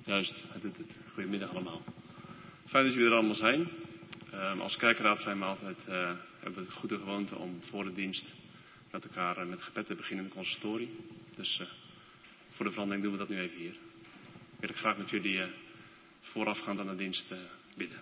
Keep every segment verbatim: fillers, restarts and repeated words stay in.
Juist, hij doet het. Goedemiddag allemaal. Fijn dat jullie er allemaal zijn. Um, als kerkraad zijn we altijd, uh, hebben we het goede gewoonte om voor de dienst met elkaar uh, met gebed te beginnen in de consistorie. Dus uh, voor de verandering doen we dat nu even hier. Wil ik graag met jullie uh, voorafgaand aan de dienst uh, bidden.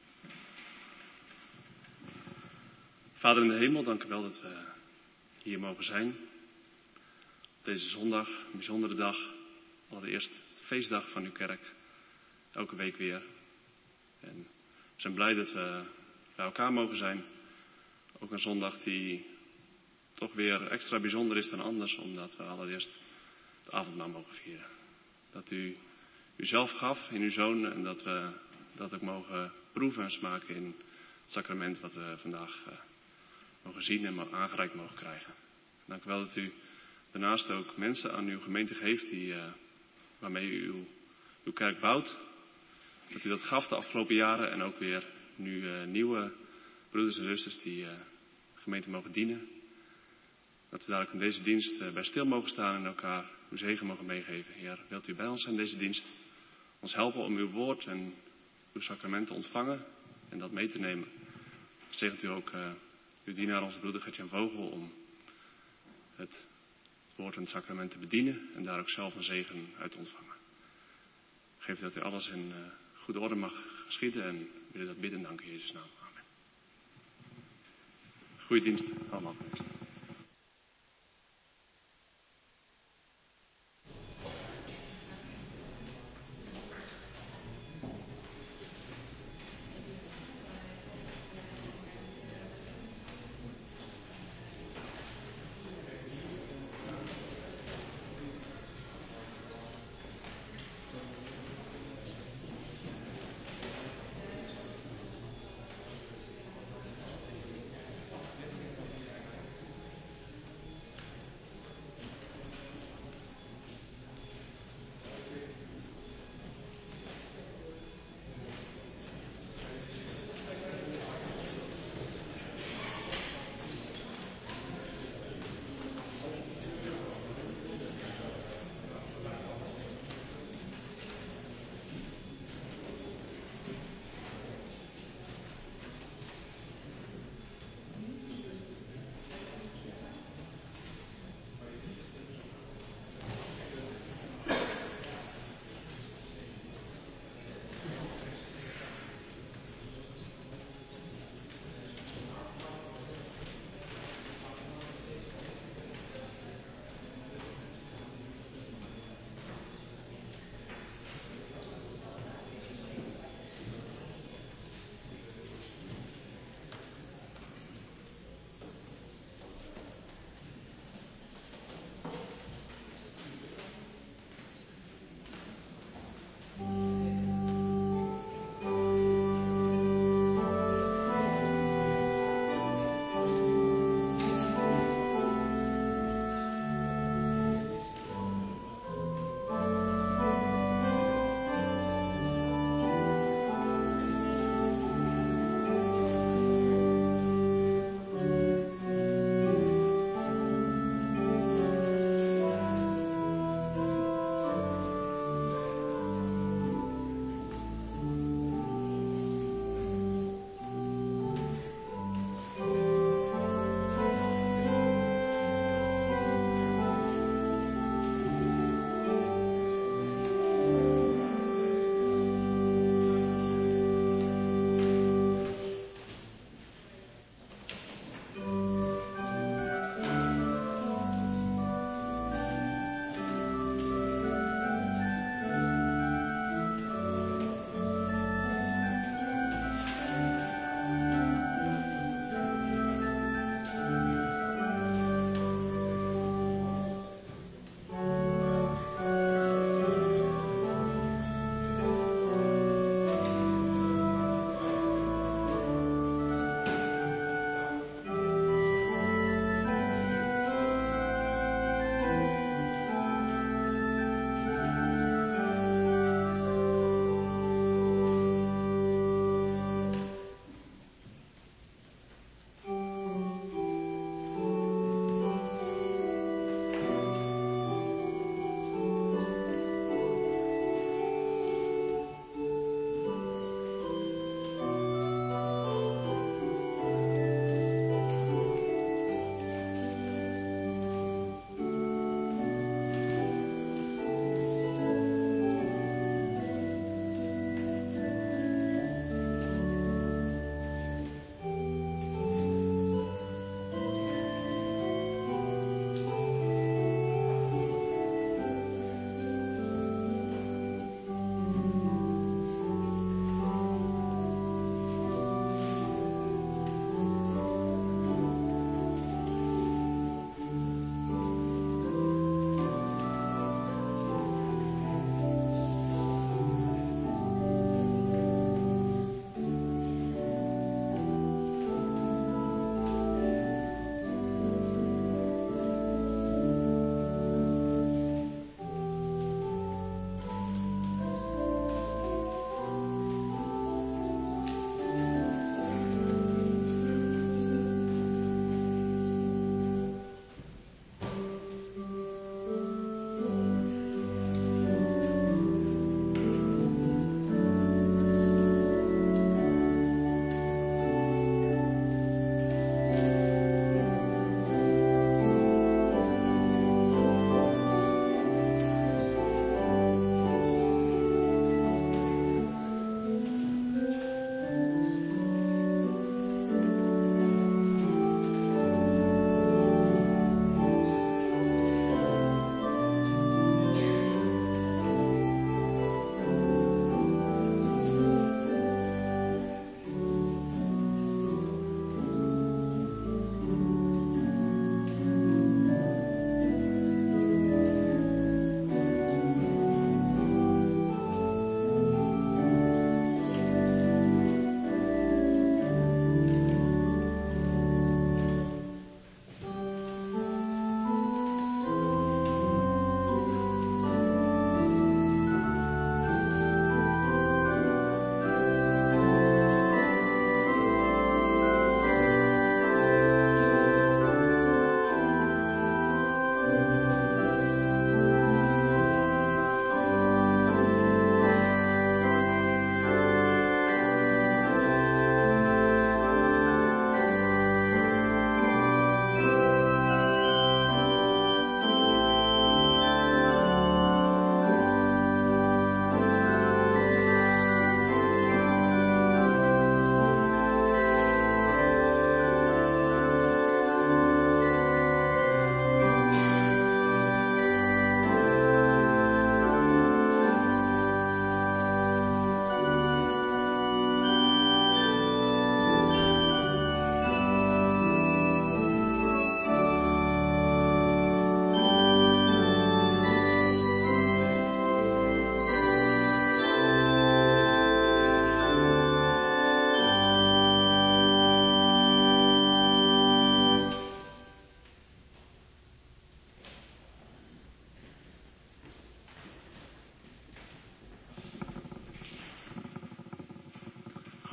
Vader in de hemel, dank u wel dat we hier mogen zijn. Op deze zondag, een bijzondere dag. Allereerst de feestdag van uw kerk. Elke week weer. En we zijn blij dat we bij elkaar mogen zijn. Ook een zondag die toch weer extra bijzonder is dan anders. Omdat we allereerst het avondmaal mogen vieren. Dat u uzelf gaf in uw zoon. En dat we dat ook mogen proeven en smaken in het sacrament wat we vandaag uh, mogen zien en aangereikt mogen krijgen. Dank u wel dat u daarnaast ook mensen aan uw gemeente geeft die, uh, waarmee u uw, uw kerk bouwt. Dat u dat gaf de afgelopen jaren en ook weer nu uh, nieuwe broeders en zusters die uh, de gemeente mogen dienen. Dat we daar ook in deze dienst uh, bij stil mogen staan en elkaar uw zegen mogen meegeven. Heer, wilt u bij ons zijn in deze dienst? Ons helpen om uw woord en uw sacrament te ontvangen en dat mee te nemen. Zegent u ook uh, uw dienaar, onze broeder Gert-Jan Vogel, om het, het woord en het sacrament te bedienen en daar ook zelf een zegen uit te ontvangen. Geef dat u alles in uh, goede orde mag geschieden en willen dat bidden. Dank in Jezus' naam. Amen. Goeie dienst allemaal geweest.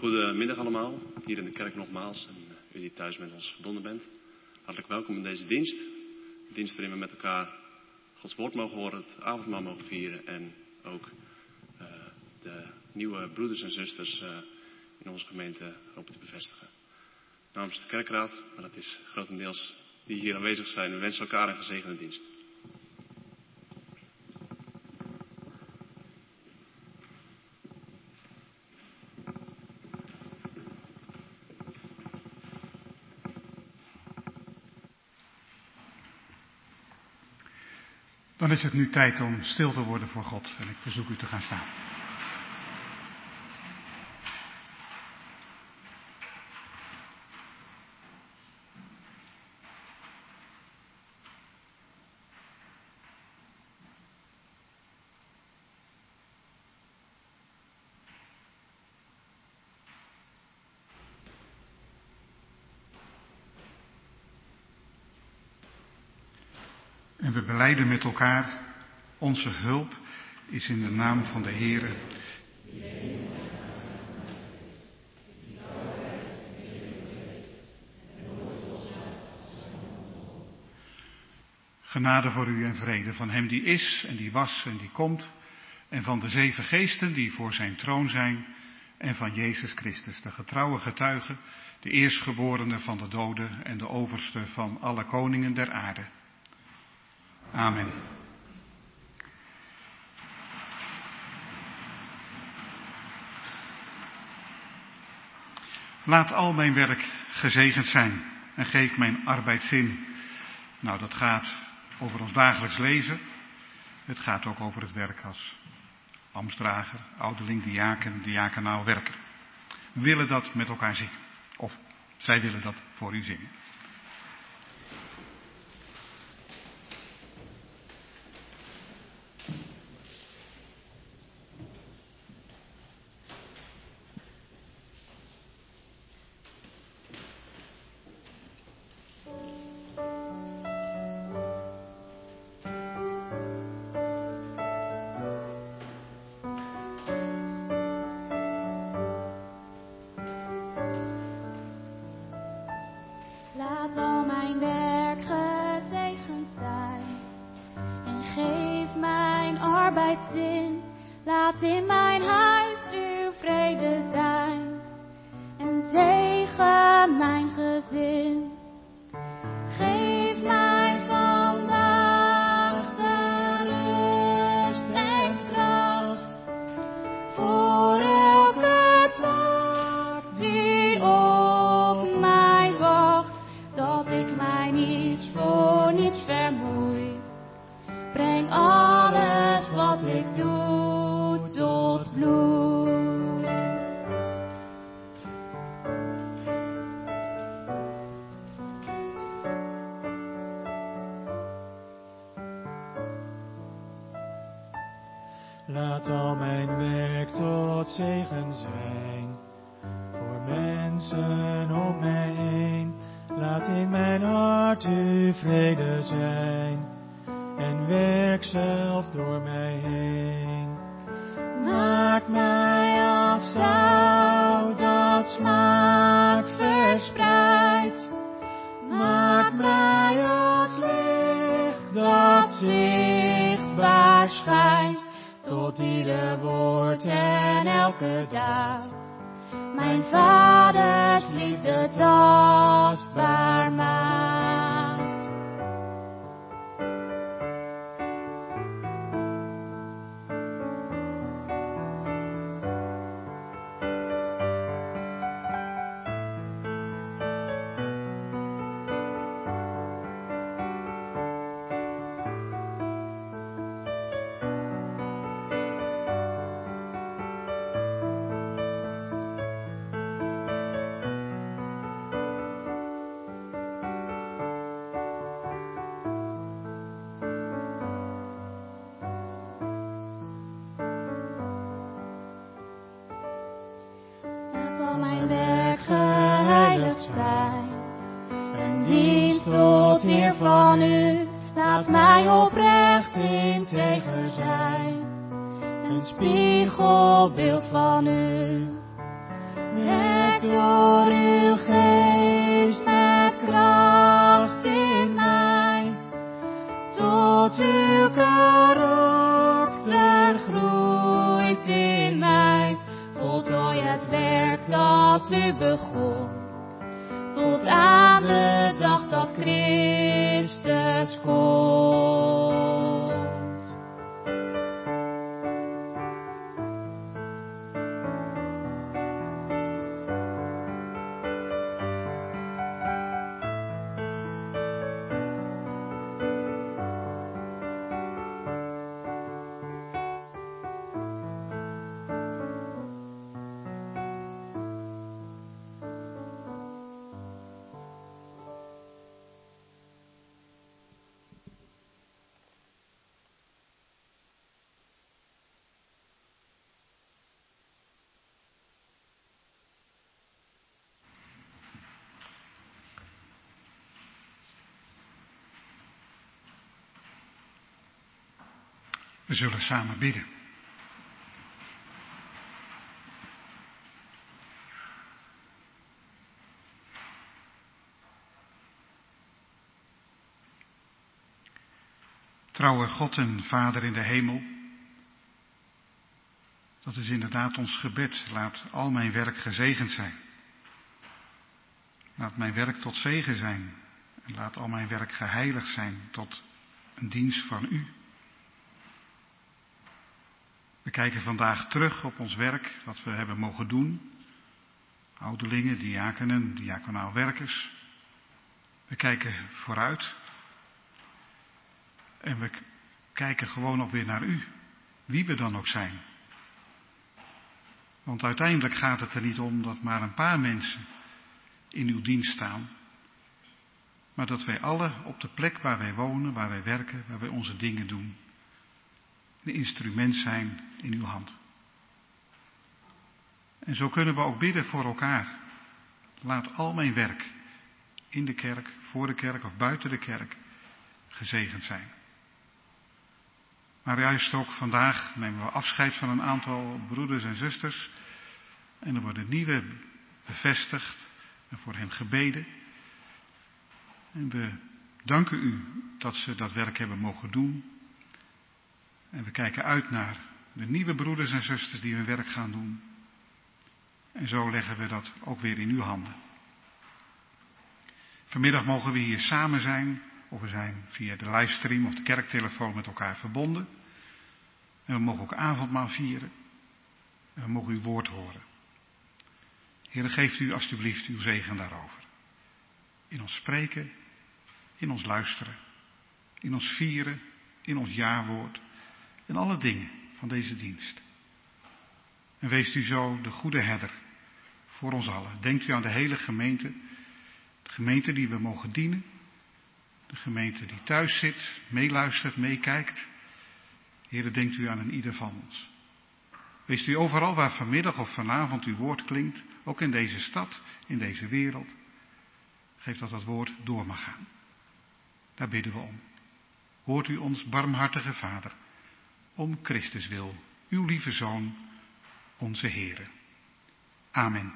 Goedemiddag allemaal, hier in de kerk nogmaals en u die thuis met ons verbonden bent. Hartelijk welkom in deze dienst. De dienst waarin we met elkaar Gods woord mogen horen, het avondmaal mogen vieren en ook uh, de nieuwe broeders en zusters uh, in onze gemeente hopen te bevestigen. Namens de kerkraad, maar dat is grotendeels die hier aanwezig zijn, we wensen elkaar een gezegende dienst. Dan is het nu tijd om stil te worden voor God en ik verzoek u te gaan staan. En we belijden met elkaar, onze hulp is in de naam van de Heere. Genade voor u en vrede van hem die is en die was en die komt. En van de zeven geesten die voor zijn troon zijn. En van Jezus Christus, de getrouwe getuige, de eerstgeborene van de doden en de overste van alle koningen der aarde. Amen. Laat al mijn werk gezegend zijn en geef mijn arbeid zin. Nou, dat gaat over ons dagelijks leven. Het gaat ook over het werk als ambtsdrager, ouderling, diaken, diakenaal werker. We willen dat met elkaar zingen. Of zij willen dat voor u zingen. Laat al mijn werk tot zegen zijn, voor mensen om mij heen. Laat in mijn hart uw vrede zijn, en werk zelf door mij heen. Maak mij als zout dat smaak verspreidt. Maak mij als licht dat zichtbaar schijnt. Tot ieder woord en elke daad, mijn vaders liefde tastbaar maakt. Tot eer van u, laat mij oprecht integer zijn, een spiegelbeeld van u. Werk door uw geest met kracht in mij, tot uw karakter groeit in mij. Voltooi het werk dat u begon, tot aan de dag dat Christus komt. We zullen samen bidden. Trouwe God en Vader in de hemel, dat is inderdaad ons gebed. Laat al mijn werk gezegend zijn. Laat mijn werk tot zegen zijn. En laat al mijn werk geheiligd zijn tot een dienst van u. We kijken vandaag terug op ons werk, wat we hebben mogen doen. Ouderlingen, diakenen, diaconaal werkers. We kijken vooruit. En we kijken gewoon ook weer naar u, wie we dan ook zijn. Want uiteindelijk gaat het er niet om dat maar een paar mensen in uw dienst staan. Maar dat wij alle op de plek waar wij wonen, waar wij werken, waar wij onze dingen doen, een instrument zijn in uw hand. En zo kunnen we ook bidden voor elkaar. Laat al mijn werk in de kerk, voor de kerk of buiten de kerk gezegend zijn. Maar juist ook vandaag nemen we afscheid van een aantal broeders en zusters. En er worden nieuwe bevestigd en voor hen gebeden. En we danken u dat ze dat werk hebben mogen doen. En we kijken uit naar de nieuwe broeders en zusters die hun werk gaan doen. En zo leggen we dat ook weer in uw handen. Vanmiddag mogen we hier samen zijn, of we zijn via de livestream of de kerktelefoon met elkaar verbonden. En we mogen ook avondmaal vieren. En we mogen uw woord horen. Heere, geeft u alstublieft uw zegen daarover. In ons spreken, in ons luisteren, in ons vieren, in ons jawoord. In alle dingen van deze dienst. En wees u zo de goede herder voor ons allen. Denkt u aan de hele gemeente. De gemeente die we mogen dienen. De gemeente die thuis zit, meeluistert, meekijkt. Heere, denkt u aan een ieder van ons. Wees u overal waar vanmiddag of vanavond uw woord klinkt. Ook in deze stad, in deze wereld. Geef dat dat woord door mag gaan. Daar bidden we om. Hoort u ons, barmhartige Vader. Om Christus wil, uw lieve Zoon, onze Heere. Amen.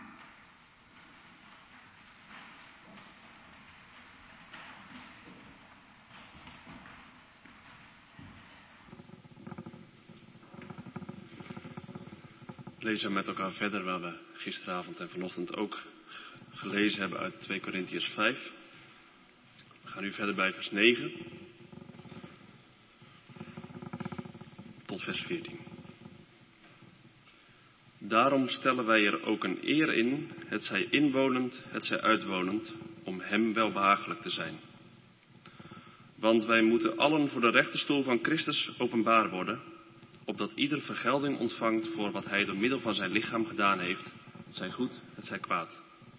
We lezen met elkaar verder waar we gisteravond en vanochtend ook gelezen hebben uit twee Korintiërs vijf. We gaan nu verder bij vers negen. Tot vers veertien. Daarom stellen wij er ook een eer in, het zij inwonend, het zij uitwonend, om hem welbehagelijk te zijn. Want wij moeten allen voor de rechterstoel van Christus openbaar worden, opdat ieder vergelding ontvangt voor wat hij door middel van zijn lichaam gedaan heeft, het zij goed, het zij kwaad.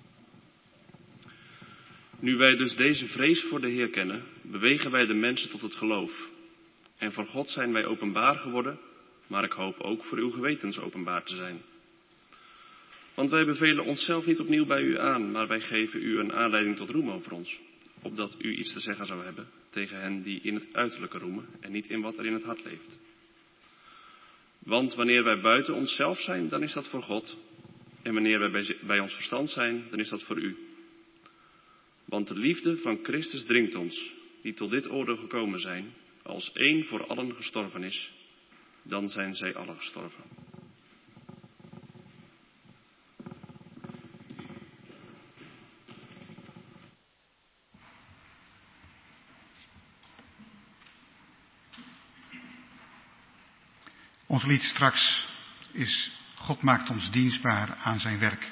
Nu wij dus deze vrees voor de Heer kennen, bewegen wij de mensen tot het geloof. En voor God zijn wij openbaar geworden, maar ik hoop ook voor uw gewetens openbaar te zijn. Want wij bevelen onszelf niet opnieuw bij u aan, maar wij geven u een aanleiding tot roem over ons, opdat u iets te zeggen zou hebben tegen hen die in het uiterlijke roemen en niet in wat er in het hart leeft. Want wanneer wij buiten onszelf zijn, dan is dat voor God. En wanneer wij bij, bij ons verstand zijn, dan is dat voor u. Want de liefde van Christus dringt ons, die tot dit oordeel gekomen zijn, als één voor allen gestorven is, dan zijn zij allen gestorven. Ons lied straks is: God maakt ons dienstbaar aan zijn werk.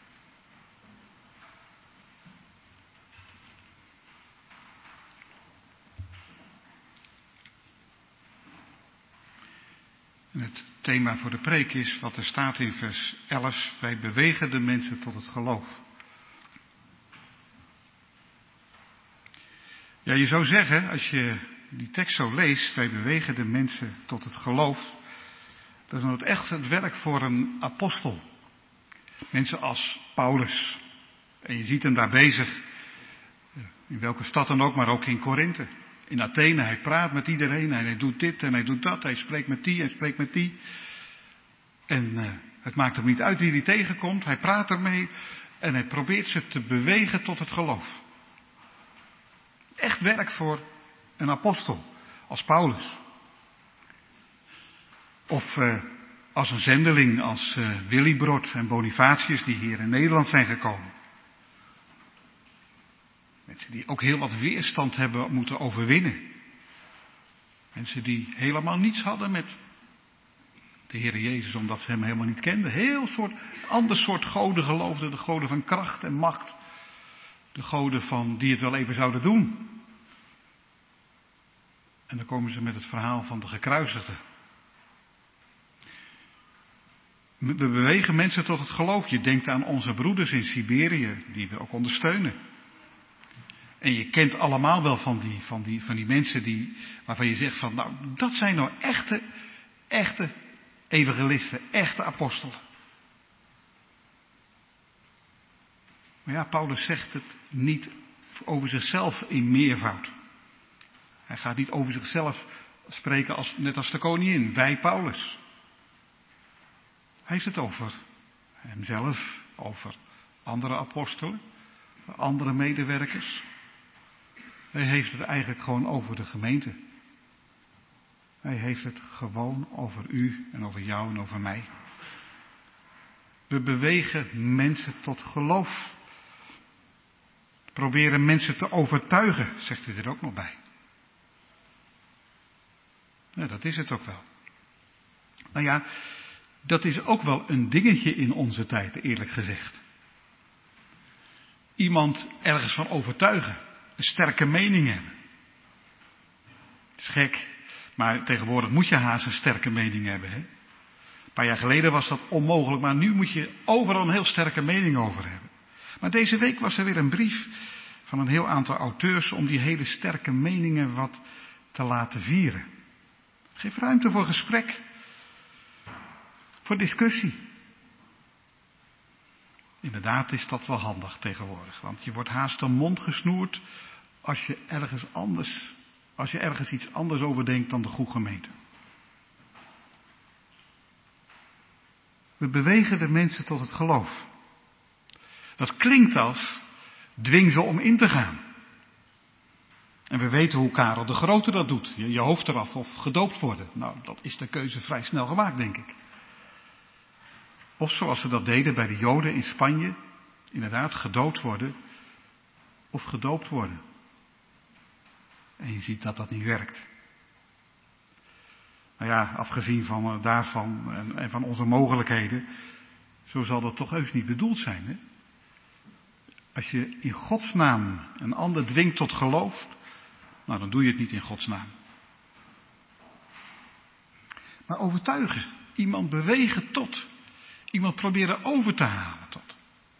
En het thema voor de preek is wat er staat in vers elf. Wij bewegen de mensen tot het geloof. Ja, je zou zeggen, als je die tekst zo leest, wij bewegen de mensen tot het geloof. Dat is dan echt het werk voor een apostel. Mensen als Paulus. En je ziet hem daar bezig. In welke stad dan ook, maar ook in Korinthe. In Athene, hij praat met iedereen. En hij doet dit en hij doet dat. Hij spreekt met die en spreekt met die. En uh, het maakt hem niet uit wie hij tegenkomt. Hij praat ermee. En hij probeert ze te bewegen tot het geloof. Echt werk voor een apostel. Als Paulus. Of uh, als een zendeling als uh, Willibrord en Bonifatius die hier in Nederland zijn gekomen. Mensen die ook heel wat weerstand hebben moeten overwinnen. Mensen die helemaal niets hadden met de Heer Jezus omdat ze hem helemaal niet kenden. Heel soort, ander soort goden geloofden. De goden van kracht en macht. De goden van die het wel even zouden doen. En dan komen ze met het verhaal van de gekruisigde. We bewegen mensen tot het geloof. Je denkt aan onze broeders in Siberië, die we ook ondersteunen. En je kent allemaal wel van die, van die, van die mensen die, waarvan je zegt van, nou, dat zijn nou echte, echte evangelisten, echte apostelen. Maar ja, Paulus zegt het niet over zichzelf in meervoud. Hij gaat niet over zichzelf spreken als, net als de koningin, wij Paulus. Hij heeft het over hemzelf, over andere apostelen, andere medewerkers. Hij heeft het eigenlijk gewoon over de gemeente. Hij heeft het gewoon over u en over jou en over mij. We bewegen mensen tot geloof. Proberen mensen te overtuigen, zegt hij er ook nog bij. Ja, dat is het ook wel. Nou ja, dat is ook wel een dingetje in onze tijd, eerlijk gezegd. Iemand ergens van overtuigen. Een sterke mening hebben. Dat is gek. Maar tegenwoordig moet je haast een sterke mening hebben. Hè? Een paar jaar geleden was dat onmogelijk. Maar nu moet je overal een heel sterke mening over hebben. Maar deze week was er weer een brief van een heel aantal auteurs om die hele sterke meningen wat te laten vieren. Geef ruimte voor gesprek. Voor discussie. Inderdaad is dat wel handig tegenwoordig. Want je wordt haast de mond gesnoerd als je ergens anders, als je ergens iets anders over denkt dan de goede gemeente. We bewegen de mensen tot het geloof. Dat klinkt als dwing ze om in te gaan. En we weten hoe Karel de Grote dat doet. Je, je hoofd eraf of gedoopt worden. Nou, dat is de keuze vrij snel gemaakt, denk ik. Of zoals ze dat deden bij de Joden in Spanje. Inderdaad, gedoopt worden. Of gedoopt worden. En je ziet dat dat niet werkt. Nou ja, afgezien van daarvan en, en van onze mogelijkheden. Zo zal dat toch heus niet bedoeld zijn, hè? Als je in Gods naam een ander dwingt tot geloof. Nou, dan doe je het niet in Gods naam. Maar overtuigen. Iemand bewegen tot. Iemand proberen over te halen tot.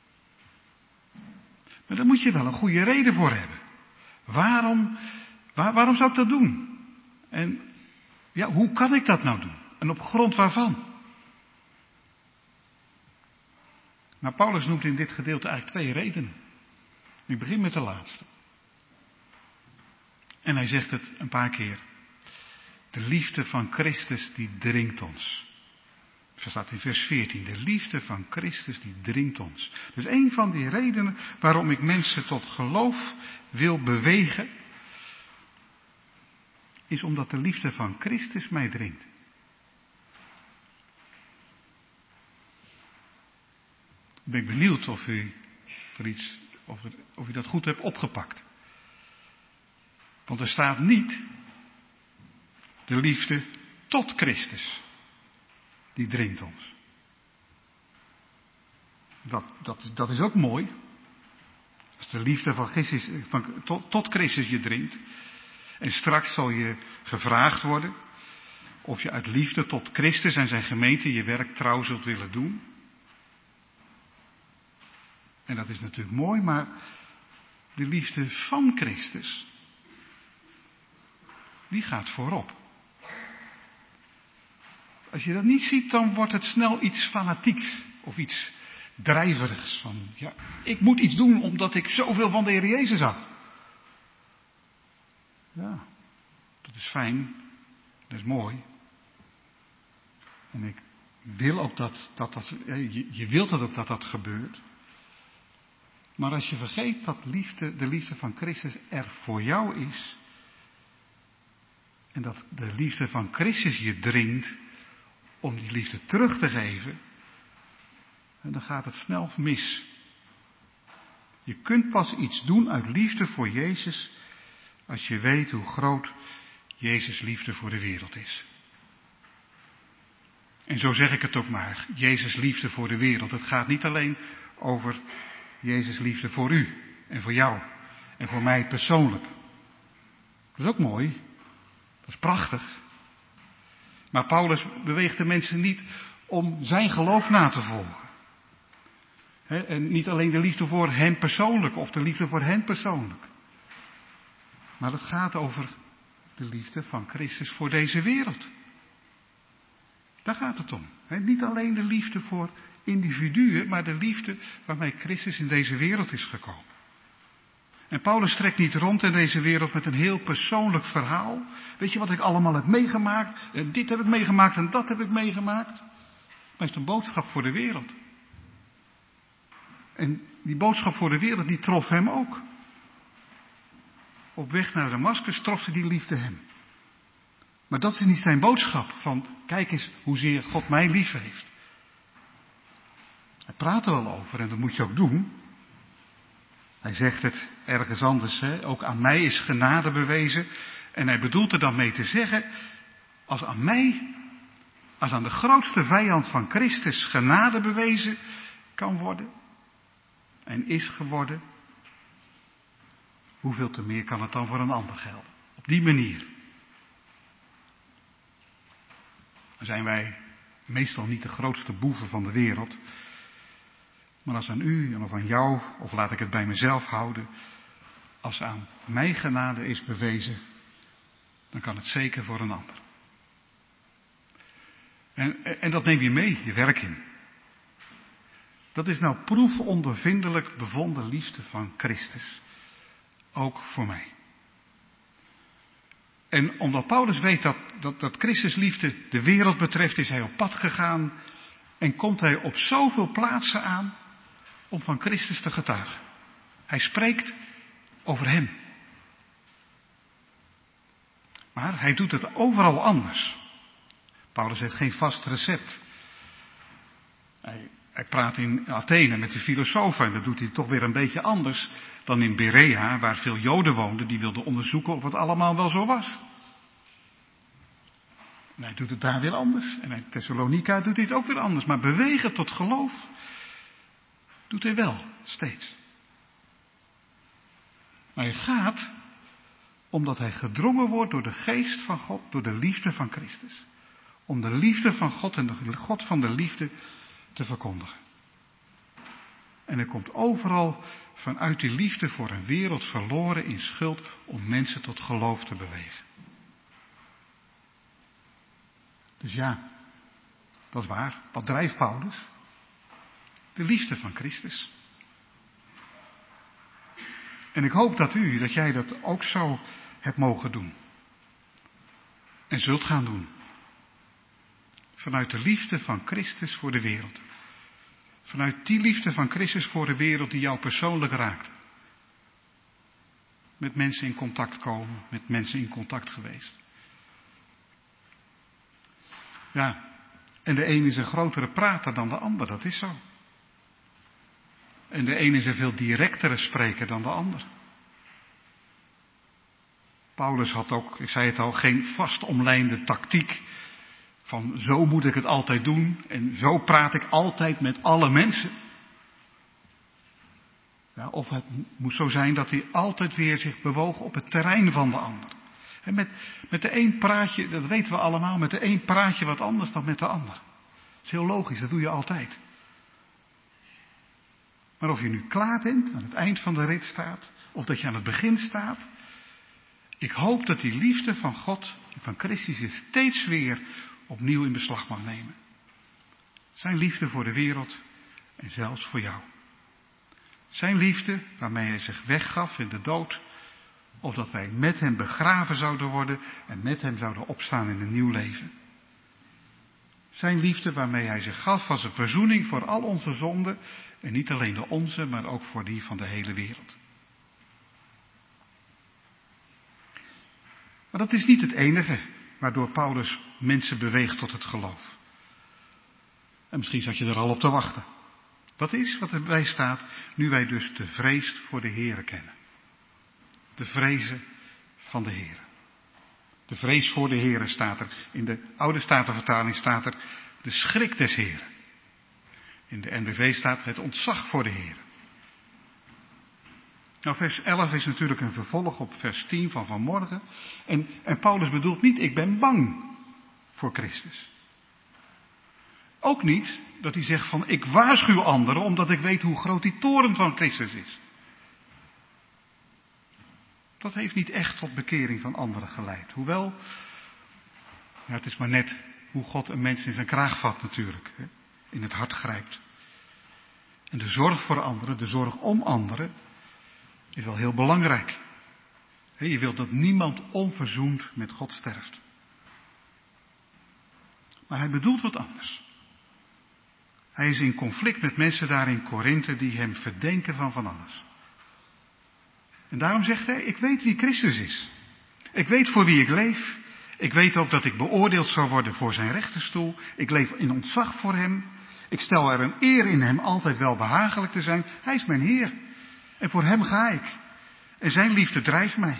Maar daar moet je wel een goede reden voor hebben. Waarom, waar, waarom zou ik dat doen? En ja, hoe kan ik dat nou doen? En op grond waarvan? Nou, Paulus noemt in dit gedeelte eigenlijk twee redenen. Ik begin met de laatste. En hij zegt het een paar keer. De liefde van Christus die dringt ons. Zo staat in vers veertien, de liefde van Christus die dringt ons. Dus een van die redenen waarom ik mensen tot geloof wil bewegen, is omdat de liefde van Christus mij dringt. Ik ben benieuwd of u, voor iets, of, of u dat goed hebt opgepakt. Want er staat niet de liefde tot Christus. Die dringt ons. Dat, dat, is, dat is ook mooi. Als de liefde van Christus, van, tot, tot Christus je dringt. En straks zal je gevraagd worden of je uit liefde tot Christus en zijn gemeente je werk trouw zult willen doen. En dat is natuurlijk mooi, maar de liefde van Christus, die gaat voorop. Als je dat niet ziet, dan wordt het snel iets fanatieks of iets drijverigs. Van, ja, ik moet iets doen omdat ik zoveel van de Heer Jezus had. Ja, dat is fijn, dat is mooi. En ik wil ook dat dat, dat je, je wilt dat ook dat dat gebeurt. Maar als je vergeet dat liefde, de liefde van Christus er voor jou is, en dat de liefde van Christus je dringt om die liefde terug te geven, en dan gaat het snel mis. Je kunt pas iets doen uit liefde voor Jezus als je weet hoe groot Jezus' liefde voor de wereld is. En zo zeg ik het ook maar, Jezus' liefde voor de wereld. Het gaat niet alleen over Jezus' liefde voor u en voor jou en voor mij persoonlijk. Dat is ook mooi, dat is prachtig. Maar Paulus beweegt de mensen niet om zijn geloof na te volgen. He, en niet alleen de liefde voor hem persoonlijk of de liefde voor hen persoonlijk. Maar het gaat over de liefde van Christus voor deze wereld. Daar gaat het om. He, niet alleen de liefde voor individuen, maar de liefde waarmee Christus in deze wereld is gekomen. En Paulus trekt niet rond in deze wereld met een heel persoonlijk verhaal. Weet je wat ik allemaal heb meegemaakt? En dit heb ik meegemaakt en dat heb ik meegemaakt. Maar het is een boodschap voor de wereld. En die boodschap voor de wereld, die trof hem ook. Op weg naar Damaskus trof die liefde hem. Maar dat is niet zijn boodschap van, kijk eens hoezeer God mij lief heeft. Hij praat er wel over en dat moet je ook doen. Hij zegt het ergens anders, hè? Ook aan mij is genade bewezen. En hij bedoelt er dan mee te zeggen, als aan mij, als aan de grootste vijand van Christus genade bewezen kan worden en is geworden, hoeveel te meer kan het dan voor een ander gelden? Op die manier. Dan zijn wij meestal niet de grootste boeven van de wereld. Maar als aan u of aan jou, of laat ik het bij mezelf houden, als aan mij genade is bewezen, dan kan het zeker voor een ander. En, en dat neem je mee, je werk in. Dat is nou proefondervindelijk bevonden liefde van Christus. Ook voor mij. En omdat Paulus weet dat, dat, dat Christus liefde de wereld betreft, is hij op pad gegaan en komt hij op zoveel plaatsen aan om van Christus te getuigen. Hij spreekt over hem. Maar hij doet het overal anders. Paulus heeft geen vast recept. Hij, hij praat in Athene met de filosofen en dat doet hij toch weer een beetje anders dan in Berea, waar veel Joden woonden die wilden onderzoeken of het allemaal wel zo was. En hij doet het daar weer anders. En in Thessalonica doet hij het ook weer anders. Maar bewegen tot geloof doet hij wel, steeds. Maar hij gaat omdat hij gedrongen wordt door de geest van God, door de liefde van Christus. Om de liefde van God en de God van de liefde te verkondigen. En hij komt overal vanuit die liefde voor een wereld verloren in schuld om mensen tot geloof te bewegen. Dus ja, dat is waar. Wat drijft Paulus? De liefde van Christus. En ik hoop dat u, dat jij dat ook zo hebt mogen doen. En zult gaan doen. Vanuit de liefde van Christus voor de wereld. Vanuit die liefde van Christus voor de wereld die jou persoonlijk raakt. Met mensen in contact komen, met mensen in contact geweest. Ja, en de een is een grotere prater dan de ander, dat is zo. En de een is een veel directere spreker dan de ander. Paulus had ook, ik zei het al, geen vast omlijnde tactiek. Van zo moet ik het altijd doen en zo praat ik altijd met alle mensen. Ja, of het moest zo zijn dat hij altijd weer zich bewoog op het terrein van de ander. En met, met de een praat je, dat weten we allemaal, met de een praat je wat anders dan met de ander. Dat is heel logisch, dat doe je altijd. Maar of je nu klaar bent, aan het eind van de rit staat, of dat je aan het begin staat. Ik hoop dat die liefde van God, van Christus, je steeds weer opnieuw in beslag mag nemen. Zijn liefde voor de wereld en zelfs voor jou. Zijn liefde waarmee hij zich weggaf in de dood, opdat wij met hem begraven zouden worden en met hem zouden opstaan in een nieuw leven. Zijn liefde waarmee hij zich gaf als een verzoening voor al onze zonden, en niet alleen de onze, maar ook voor die van de hele wereld. Maar dat is niet het enige waardoor Paulus mensen beweegt tot het geloof. En misschien zat je er al op te wachten. Dat is wat erbij staat, nu wij dus de vrees voor de Here kennen. De vrezen van de Here. De vrees voor de Here staat er. In de oude Statenvertaling staat er de schrik des Heren. In de N B V staat het ontzag voor de Here. Nou, vers elf is natuurlijk een vervolg op vers tien van vanmorgen. En, en Paulus bedoelt niet, ik ben bang voor Christus. Ook niet dat hij zegt van, ik waarschuw anderen omdat ik weet hoe groot die toorn van Christus is. Dat heeft niet echt tot bekering van anderen geleid. Hoewel, ja, het is maar net hoe God een mens in zijn kraag vat natuurlijk. Hè, in het hart grijpt. En de zorg voor anderen, de zorg om anderen, is wel heel belangrijk. He, je wilt dat niemand onverzoend met God sterft. Maar hij bedoelt wat anders. Hij is in conflict met mensen daar in Korinthe die hem verdenken van van alles. En daarom zegt hij, ik weet wie Christus is. Ik weet voor wie ik leef. Ik weet ook dat ik beoordeeld zal worden voor zijn rechterstoel. Ik leef in ontzag voor hem. Ik stel er een eer in hem altijd wel behagelijk te zijn. Hij is mijn Heer. En voor hem ga ik. En zijn liefde drijft mij.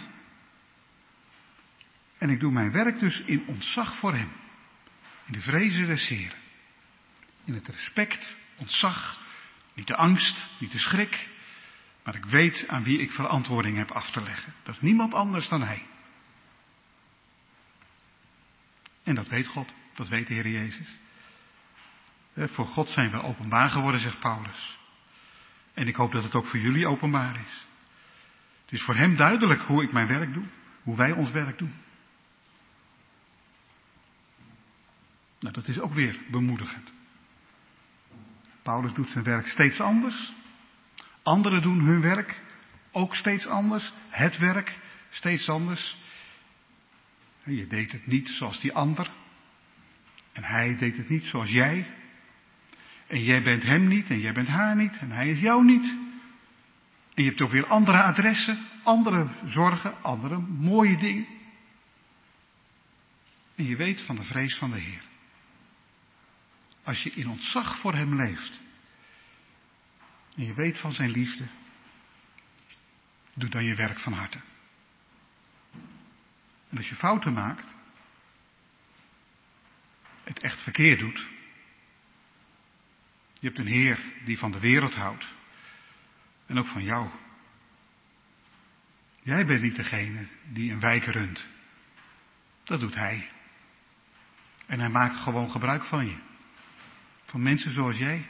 En ik doe mijn werk dus in ontzag voor hem. In de vrezen des Heren. In het respect, ontzag, niet de angst, niet de schrik. Maar ik weet aan wie ik verantwoording heb af te leggen. Dat is niemand anders dan hij. En dat weet God. Dat weet de Heer Jezus. Voor God zijn we openbaar geworden, zegt Paulus. En ik hoop dat het ook voor jullie openbaar is. Het is voor hem duidelijk hoe ik mijn werk doe. Hoe wij ons werk doen. Nou, dat is ook weer bemoedigend. Paulus doet zijn werk steeds anders. Anderen doen hun werk ook steeds anders. Het werk steeds anders. En je deed het niet zoals die ander. En hij deed het niet zoals jij. En jij bent hem niet en jij bent haar niet en hij is jou niet. En je hebt ook weer andere adressen, andere zorgen, andere mooie dingen. En je weet van de vrees van de Heer. Als je in ontzag voor hem leeft. En je weet van zijn liefde. Doe dan je werk van harte. En als je fouten maakt. Het echt verkeerd doet. Je hebt een Heer die van de wereld houdt. En ook van jou. Jij bent niet degene die een wijk runt. Dat doet hij. En hij maakt gewoon gebruik van je. Van mensen zoals jij.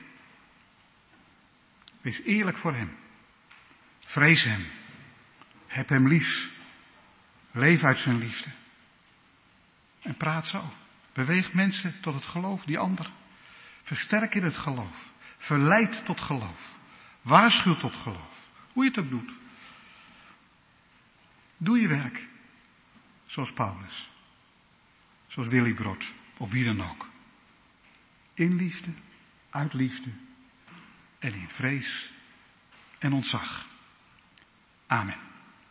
Wees eerlijk voor hem. Vrees hem. Heb hem lief. Leef uit zijn liefde. En praat zo. Beweeg mensen tot het geloof, die ander. Versterk in het geloof. Verleid tot geloof. Waarschuw tot geloof. Hoe je het ook doet. Doe je werk. Zoals Paulus. Zoals Willy Brodt. Of wie dan ook. in liefde, uit liefde en in vrees en ontzag. Amen.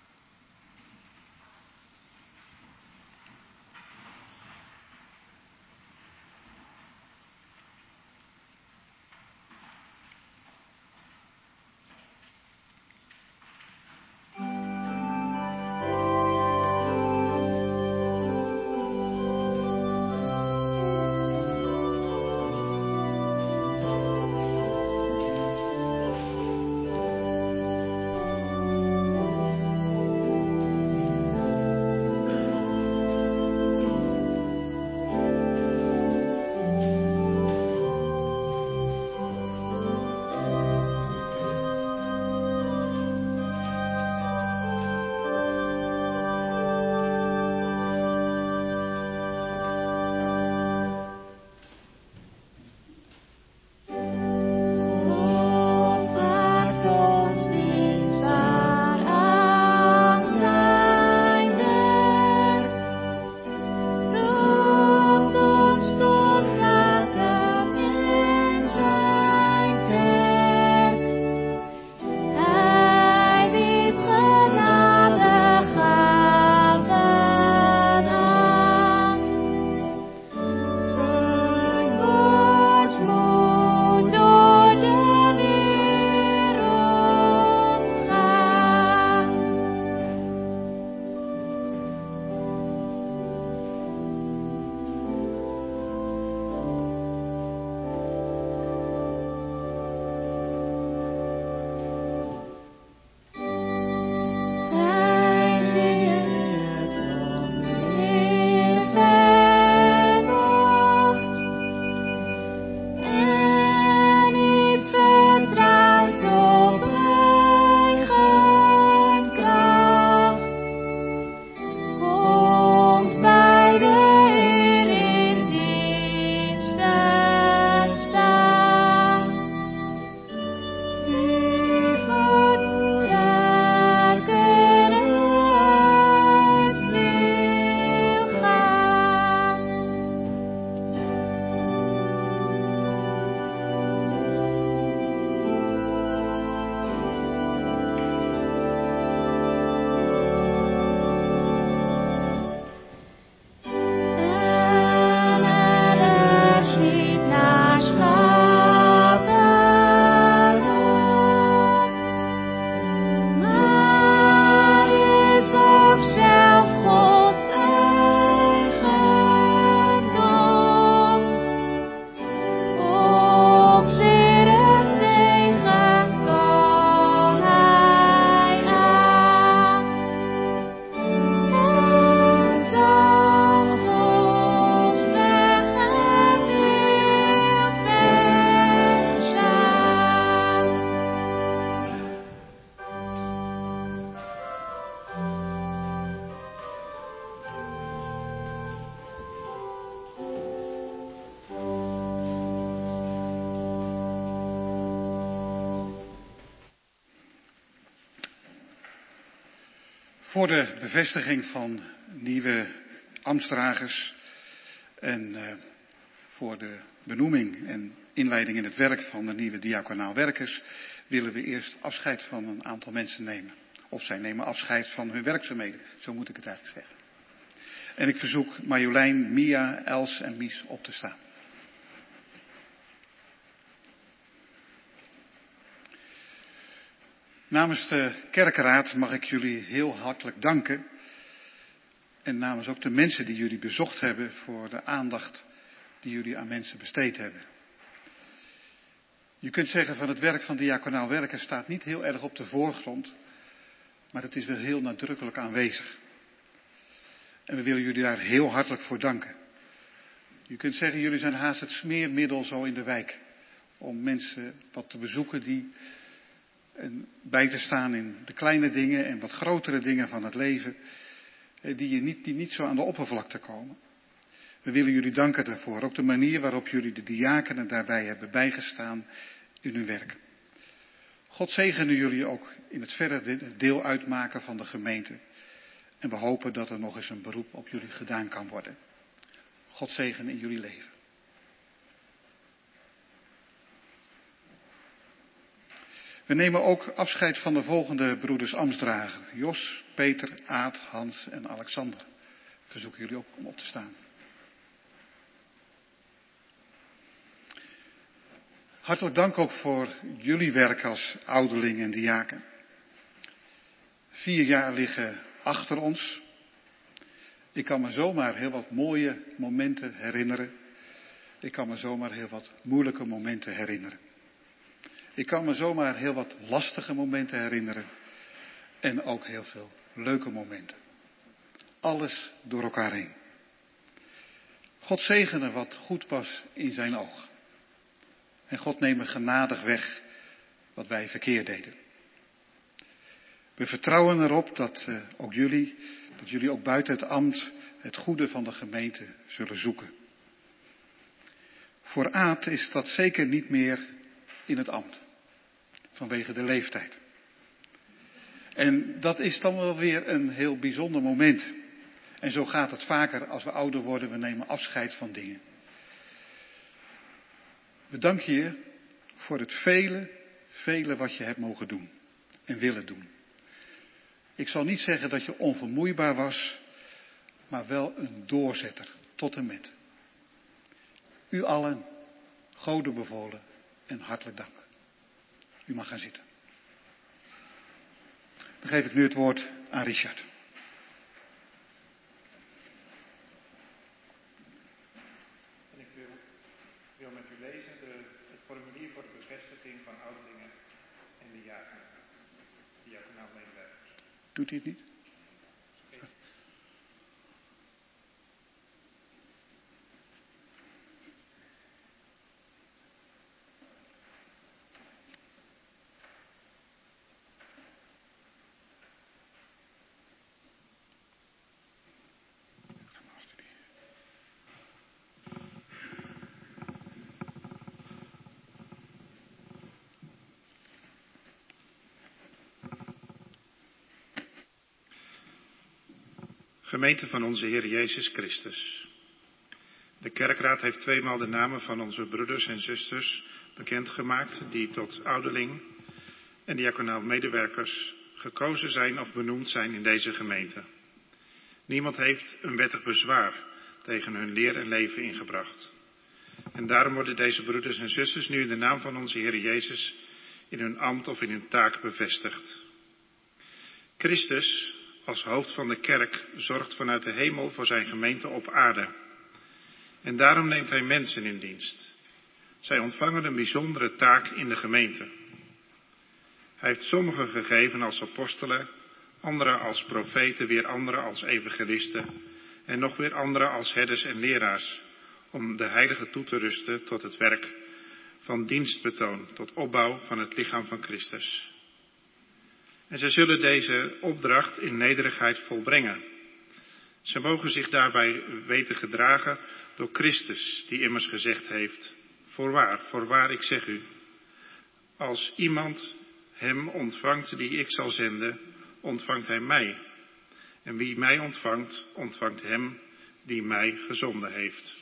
Voor de bevestiging van nieuwe ambtsdragers en uh, voor de benoeming en inleiding in het werk van de nieuwe diaconaal werkers willen we eerst afscheid van een aantal mensen nemen. Of zij nemen afscheid van hun werkzaamheden, zo moet ik het eigenlijk zeggen. En ik verzoek Marjolein, Mia, Els en Mies op te staan. Namens de kerkenraad mag ik jullie heel hartelijk danken. En namens ook de mensen die jullie bezocht hebben voor de aandacht die jullie aan mensen besteed hebben. Je kunt zeggen van het werk van diaconaal werken staat niet heel erg op de voorgrond. Maar het is wel heel nadrukkelijk aanwezig. En we willen jullie daar heel hartelijk voor danken. Je kunt zeggen, jullie zijn haast het smeermiddel zo in de wijk. Om mensen wat te bezoeken die en bij te staan in de kleine dingen en wat grotere dingen van het leven. Die, je niet, die niet zo aan de oppervlakte komen. We willen jullie danken daarvoor. Ook de manier waarop jullie de diakenen daarbij hebben bijgestaan in hun werk. God zegene jullie ook in het verder deel uitmaken van de gemeente. En we hopen dat er nog eens een beroep op jullie gedaan kan worden. God zegene in jullie leven. We nemen ook afscheid van de volgende broeders ambtsdrager. Jos, Peter, Aad, Hans en Alexander. Ik verzoek jullie ook om op te staan. Hartelijk dank ook voor jullie werk als ouderling en diaken. Vier jaar liggen achter ons. Ik kan me zomaar heel wat mooie momenten herinneren. Ik kan me zomaar heel wat moeilijke momenten herinneren. Ik kan me zomaar heel wat lastige momenten herinneren. En ook heel veel leuke momenten. Alles door elkaar heen. God zegene wat goed was in zijn oog. En God neem genadig weg wat wij verkeerd deden. We vertrouwen erop dat uh, ook jullie, dat jullie ook buiten het ambt het goede van de gemeente zullen zoeken. Voor Aad is dat zeker niet meer in het ambt. Vanwege de leeftijd. En dat is dan wel weer een heel bijzonder moment. En zo gaat het vaker als we ouder worden, we nemen afscheid van dingen. We danken je voor het vele, vele wat je hebt mogen doen en willen doen. Ik zal niet zeggen dat je onvermoeibaar was, maar wel een doorzetter tot en met. U allen, Gode bevolen en hartelijk dank. U mag gaan zitten. Dan geef ik nu het woord aan Richard. En ik wil, wil met u lezen de, het formulier voor de bevestiging van ouderlingen en de diaken, diaconaal medewerkers. Doet hij het niet? Gemeente van onze Heer Jezus Christus. De kerkraad heeft tweemaal de namen van onze broeders en zusters bekendgemaakt die tot ouderling en diaconaal medewerkers gekozen zijn of benoemd zijn in deze gemeente. Niemand heeft een wettig bezwaar tegen hun leer en leven ingebracht. En daarom worden deze broeders en zusters nu in de naam van onze Heer Jezus in hun ambt of in hun taak bevestigd. Christus, als hoofd van de kerk, zorgt vanuit de hemel voor zijn gemeente op aarde. En daarom neemt hij mensen in dienst. Zij ontvangen een bijzondere taak in de gemeente. Hij heeft sommigen gegeven als apostelen, anderen als profeten, weer anderen als evangelisten en nog weer anderen als herders en leraars, om de heiligen toe te rusten tot het werk van dienstbetoon, tot opbouw van het lichaam van Christus. En zij zullen deze opdracht in nederigheid volbrengen. Ze mogen zich daarbij weten gedragen door Christus, die immers gezegd heeft: Voorwaar, voorwaar, ik zeg u, als iemand hem ontvangt die ik zal zenden, ontvangt hij mij. En wie mij ontvangt, ontvangt hem die mij gezonden heeft.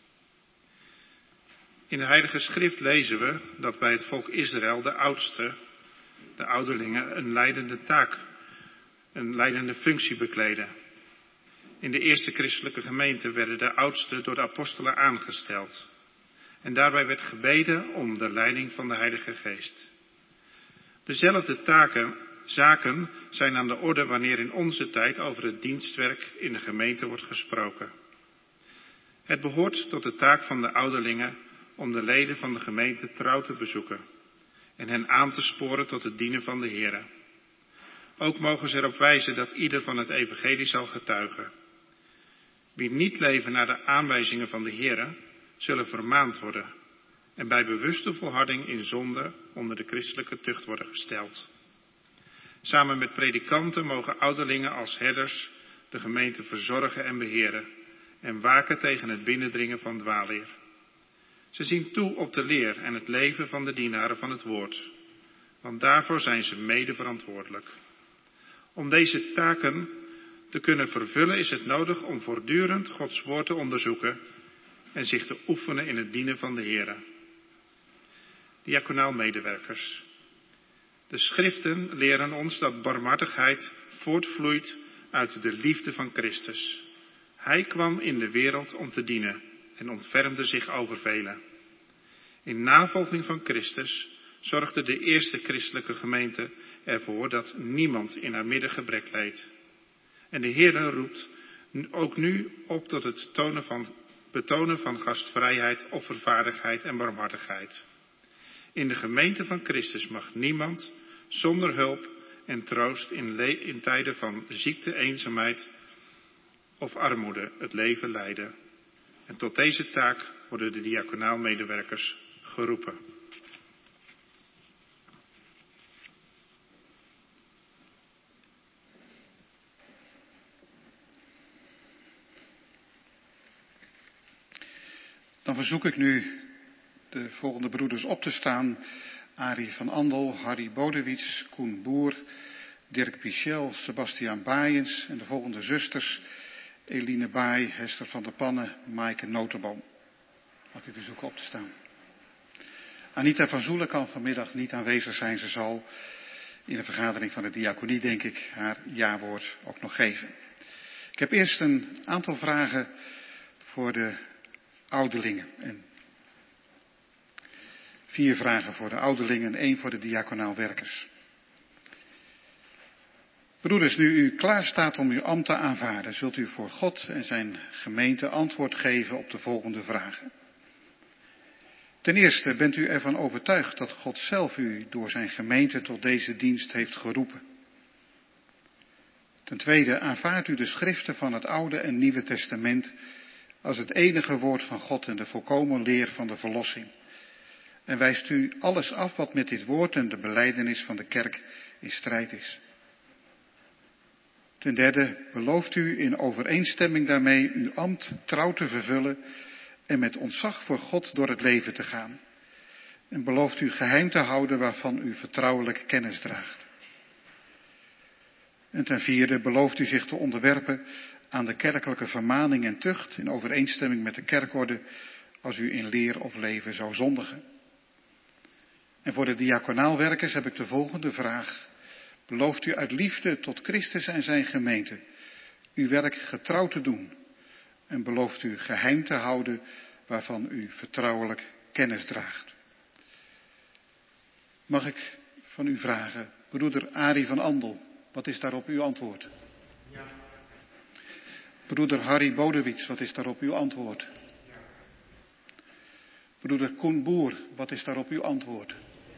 In de Heilige Schrift lezen we dat bij het volk Israël de oudsten, de ouderlingen, een leidende taak, een leidende functie bekleden. In de eerste christelijke gemeente werden de oudsten door de apostelen aangesteld. En daarbij werd gebeden om de leiding van de Heilige Geest. Dezelfde taken, zaken zijn aan de orde wanneer in onze tijd over het dienstwerk in de gemeente wordt gesproken. Het behoort tot de taak van de ouderlingen om de leden van de gemeente trouw te bezoeken en hen aan te sporen tot het dienen van de Here. Ook mogen ze erop wijzen dat ieder van het evangelie zal getuigen. Wie niet leven naar de aanwijzingen van de Here, zullen vermaand worden en bij bewuste volharding in zonde onder de christelijke tucht worden gesteld. Samen met predikanten mogen ouderlingen als herders de gemeente verzorgen en beheren en waken tegen het binnendringen van dwaalleer. Ze zien toe op de leer en het leven van de dienaren van het woord, want daarvoor zijn ze mede verantwoordelijk. Om deze taken te kunnen vervullen is het nodig om voortdurend Gods woord te onderzoeken en zich te oefenen in het dienen van de Here. Diaconaal medewerkers. De schriften leren ons dat barmhartigheid voortvloeit uit de liefde van Christus. Hij kwam in de wereld om te dienen en ontfermde zich over velen. In navolging van Christus zorgde de eerste christelijke gemeente ervoor dat niemand in haar midden gebrek leed. En de Heere roept ook nu op tot het tonen van, betonen van gastvrijheid, offervaardigheid en barmhartigheid. In de gemeente van Christus mag niemand zonder hulp en troost in, le- in tijden van ziekte, eenzaamheid of armoede het leven leiden. En tot deze taak worden de diaconaal medewerkers geroepen. Dan verzoek ik nu de volgende broeders op te staan. Arie van Andel, Harry Bodewits, Koen Boer, Dirk Pichel, Sebastiaan Baaiens en de volgende zusters. Eline Baai, Hester van der Pannen, Maaike Notenboom. Mag ik verzoeken op te staan. Anita van Zoelen kan vanmiddag niet aanwezig zijn. Ze zal in de vergadering van de diaconie, denk ik, haar jawoord ook nog geven. Ik heb eerst een aantal vragen voor de ouderlingen. En vier vragen voor de ouderlingen en één voor de diaconaal werkers. Broeders, nu u klaar staat om uw ambt te aanvaarden, zult u voor God en zijn gemeente antwoord geven op de volgende vragen. Ten eerste, bent u ervan overtuigd dat God zelf u door zijn gemeente tot deze dienst heeft geroepen? Ten tweede, aanvaardt u de schriften van het Oude en Nieuwe Testament als het enige woord van God en de volkomen leer van de verlossing? En wijst u alles af wat met dit woord en de belijdenis van de kerk in strijd is? Ten derde, belooft u in overeenstemming daarmee uw ambt trouw te vervullen en met ontzag voor God door het leven te gaan? En belooft u geheim te houden waarvan u vertrouwelijk kennis draagt? En ten vierde, belooft u zich te onderwerpen aan de kerkelijke vermaning en tucht in overeenstemming met de kerkorde als u in leer of leven zou zondigen? En voor de diaconaalwerkers heb ik de volgende vraag. Belooft u uit liefde tot Christus en zijn gemeente uw werk getrouw te doen? En belooft u geheim te houden waarvan u vertrouwelijk kennis draagt? Mag ik van u vragen, broeder Arie van Andel, wat is daarop uw antwoord? Ja. Broeder Harry Bodewits, wat is daarop uw antwoord? Ja. Broeder Koen Boer, wat is daarop uw antwoord?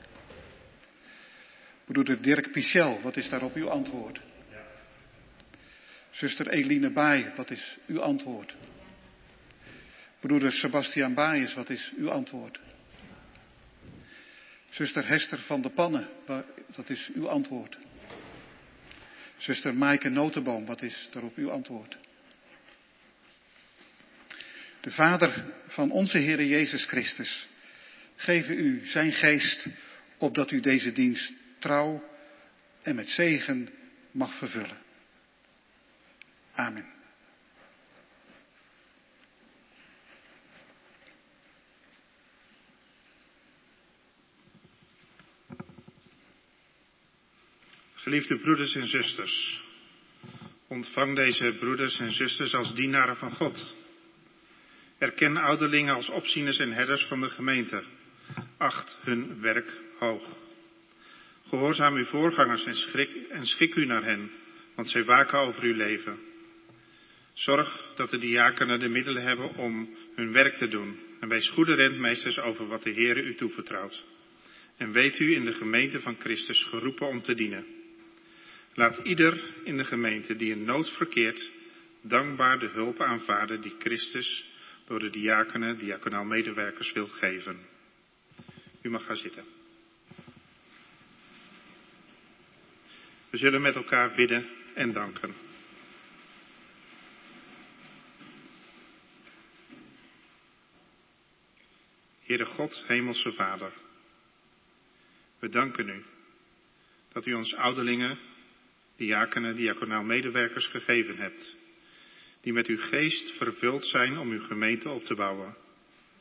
Broeder Dirk Pichel, wat is daarop uw antwoord? Ja. Zuster Eline Baai, wat is uw antwoord? Broeder Sebastiaan Baaiens, wat is uw antwoord? Zuster Hester van der Pannen, wat is uw antwoord? Zuster Maaike Notenboom, wat is daarop uw antwoord? De Vader van onze Heere Jezus Christus, geven u zijn geest, opdat u deze dienst trouw en met zegen mag vervullen. Amen. Geliefde broeders en zusters, ontvang deze broeders en zusters als dienaren van God. Erken ouderlingen als opzieners en herders van de gemeente. Acht hun werk hoog. Gehoorzaam uw voorgangers en, schrik, en schik u naar hen, want zij waken over uw leven. Zorg dat de diakenen de middelen hebben om hun werk te doen. En wees goede rentmeesters over wat de Heere u toevertrouwt. En weet u in de gemeente van Christus geroepen om te dienen. Laat ieder in de gemeente die in nood verkeert, dankbaar de hulp aanvaarden die Christus door de diakenen, diaconaal medewerkers wil geven. U mag gaan zitten. We zullen met elkaar bidden en danken. Heere God, Hemelse Vader, we danken u dat u ons ouderlingen, diakenen, diaconaal medewerkers gegeven hebt, die met uw geest vervuld zijn om uw gemeente op te bouwen.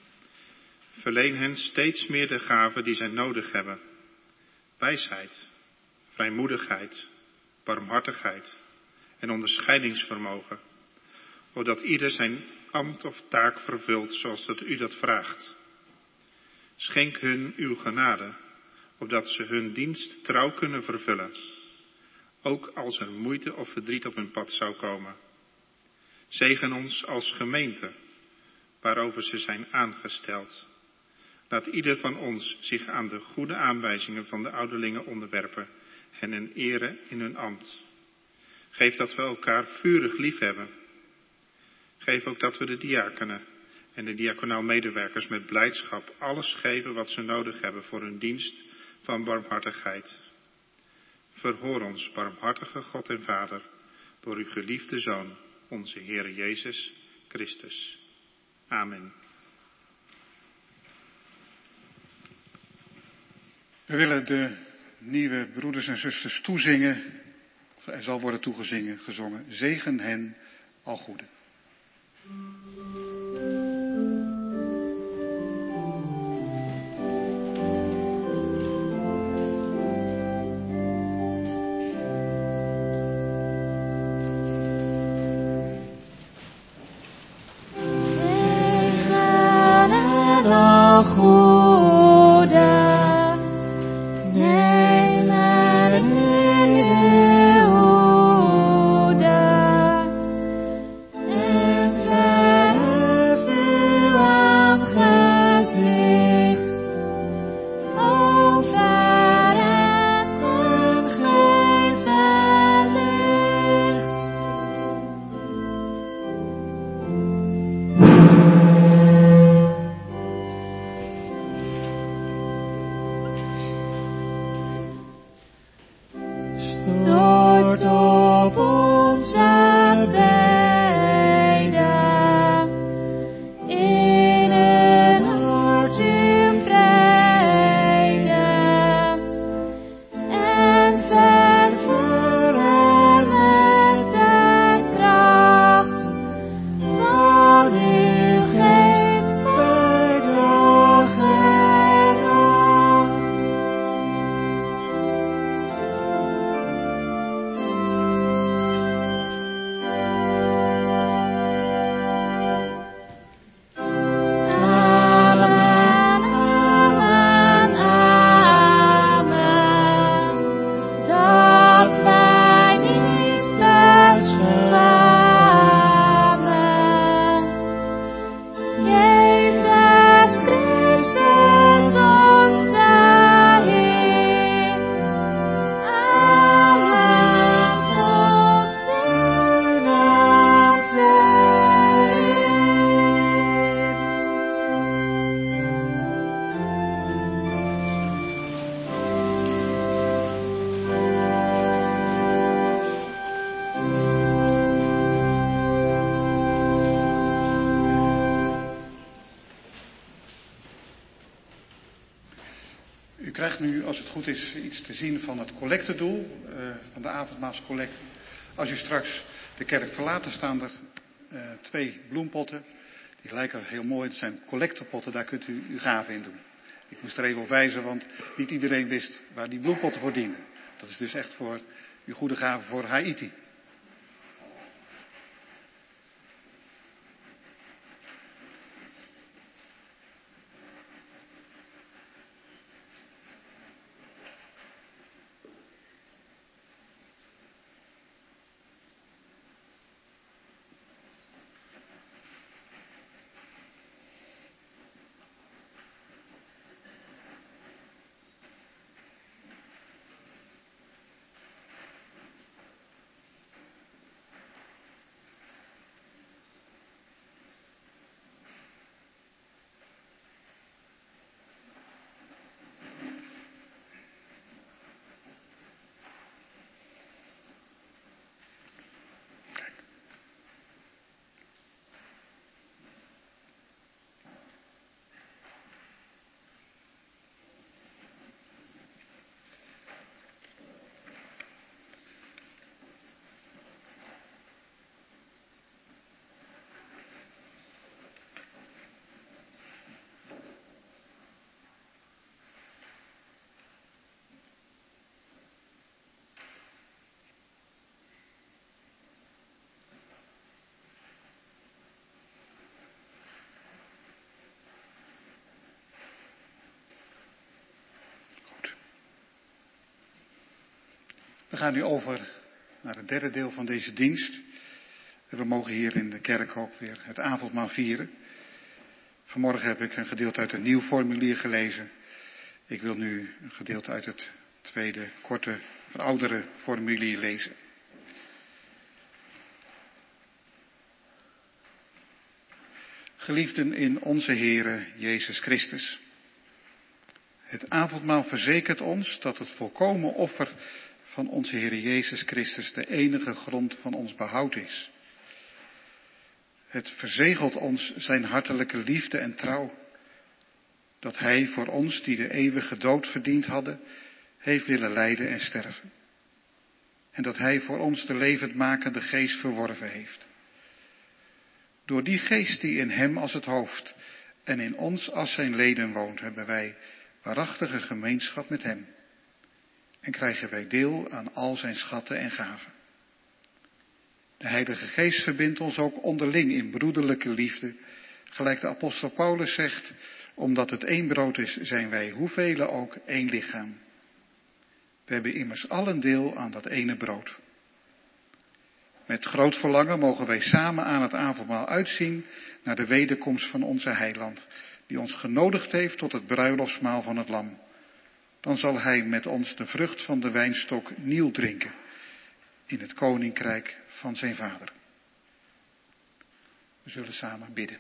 Verleen hen steeds meer de gaven die zij nodig hebben: wijsheid, vrijmoedigheid, barmhartigheid en onderscheidingsvermogen, opdat ieder zijn ambt of taak vervult zoals dat u dat vraagt. Schenk hun uw genade, opdat ze hun dienst trouw kunnen vervullen, ook als er moeite of verdriet op hun pad zou komen. Zegen ons als gemeente, waarover ze zijn aangesteld. Laat ieder van ons zich aan de goede aanwijzingen van de ouderlingen onderwerpen en hen eren in hun ambt. Geef dat we elkaar vurig lief hebben. Geef ook dat we de diakenen en de diaconaal medewerkers met blijdschap alles geven wat ze nodig hebben voor hun dienst van barmhartigheid. Verhoor ons, barmhartige God en Vader, door uw geliefde Zoon, onze Heere Jezus Christus. Amen. We willen de nieuwe broeders en zusters toezingen, of er zal worden toegezingen, gezongen. Zegen hen, al goede. U krijgt nu, als het goed is, iets te zien van het collectedoel, uh, van de avondmaalscollecte. Als u straks de kerk verlaat, dan staan er uh, twee bloempotten. Die lijken heel mooi, het zijn collectepotten, daar kunt u uw gaven in doen. Ik moest er even op wijzen, want niet iedereen wist waar die bloempotten voor dienen. Dat is dus echt voor uw goede gave voor Haiti. gaan nu over naar het derde deel van deze dienst. En we mogen hier in de kerk ook weer het avondmaal vieren. Vanmorgen heb ik een gedeelte uit een nieuw formulier gelezen. Ik wil nu een gedeelte uit het tweede, korte, verouderde formulier lezen. Geliefden in onze Heere Jezus Christus. Het avondmaal verzekert ons dat het volkomen offer van onze Heere Jezus Christus de enige grond van ons behoud is. Het verzegelt ons zijn hartelijke liefde en trouw, dat Hij voor ons, die de eeuwige dood verdiend hadden, heeft willen lijden en sterven. En dat Hij voor ons de levendmakende geest verworven heeft. Door die geest die in Hem als het hoofd en in ons als zijn leden woont, hebben wij waarachtige gemeenschap met Hem. En krijgen wij deel aan al zijn schatten en gaven. De Heilige Geest verbindt ons ook onderling in broederlijke liefde, gelijk de apostel Paulus zegt, omdat het één brood is, zijn wij hoeveel ook één lichaam. We hebben immers allen deel aan dat ene brood. Met groot verlangen mogen wij samen aan het avondmaal uitzien naar de wederkomst van onze Heiland, die ons genodigd heeft tot het bruiloftsmaal van het Lam. Dan zal Hij met ons de vrucht van de wijnstok nieuw drinken in het koninkrijk van zijn Vader. We zullen samen bidden.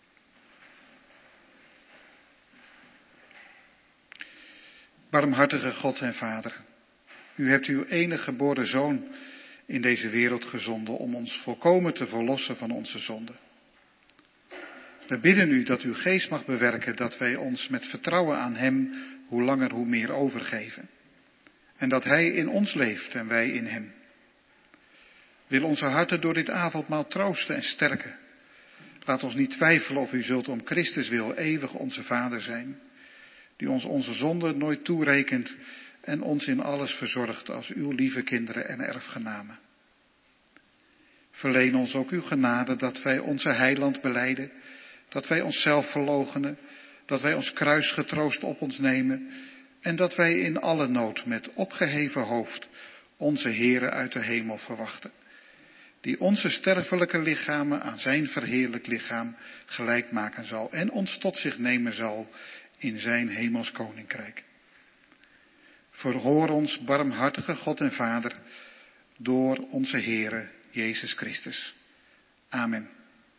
Barmhartige God en Vader, U hebt Uw enige geboren Zoon in deze wereld gezonden om ons volkomen te verlossen van onze zonden. We bidden U dat Uw geest mag bewerken dat wij ons met vertrouwen aan Hem hoe langer hoe meer overgeven. En dat Hij in ons leeft en wij in Hem. Wil onze harten door dit avondmaal troosten en sterken. Laat ons niet twijfelen of U zult om Christus wil eeuwig onze Vader zijn, die ons onze zonden nooit toerekent en ons in alles verzorgt als Uw lieve kinderen en erfgenamen. Verleen ons ook Uw genade dat wij onze Heiland belijden, dat wij onszelf verloochenen, dat wij ons kruis getroost op ons nemen en dat wij in alle nood met opgeheven hoofd onze Heere uit de hemel verwachten, die onze sterfelijke lichamen aan zijn verheerlijk lichaam gelijk maken zal en ons tot zich nemen zal in zijn hemels koninkrijk. Verhoor ons, barmhartige God en Vader, door onze Heere Jezus Christus. Amen.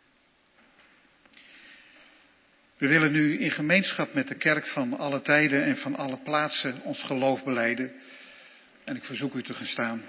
We willen nu in gemeenschap met de kerk van alle tijden en van alle plaatsen ons geloof belijden. En ik verzoek u te gaan staan.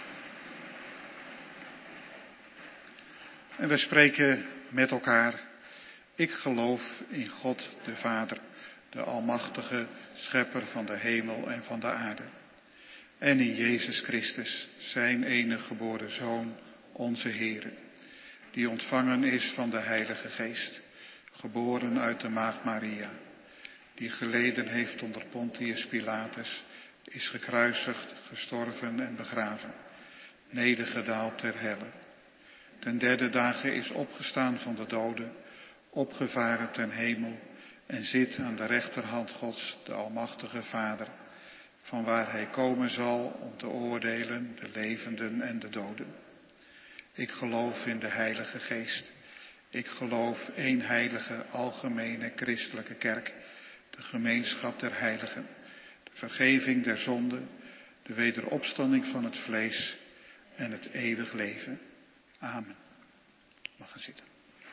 En we spreken met elkaar. Ik geloof in God de Vader, de Almachtige Schepper van de hemel en van de aarde. En in Jezus Christus, zijn enige geboren Zoon, onze Heere, die ontvangen is van de Heilige Geest, geboren uit de Maagd Maria, die geleden heeft onder Pontius Pilatus, is gekruisigd, gestorven en begraven, nedergedaald ter helle. Ten derde dagen is opgestaan van de doden, opgevaren ten hemel en zit aan de rechterhand Gods, de Almachtige Vader, vanwaar Hij komen zal om te oordelen de levenden en de doden. Ik geloof in de Heilige Geest. Ik geloof één heilige, algemene, christelijke kerk, de gemeenschap der heiligen, de vergeving der zonden, de wederopstanding van het vlees en het eeuwig leven. Amen. Mag gaan zitten.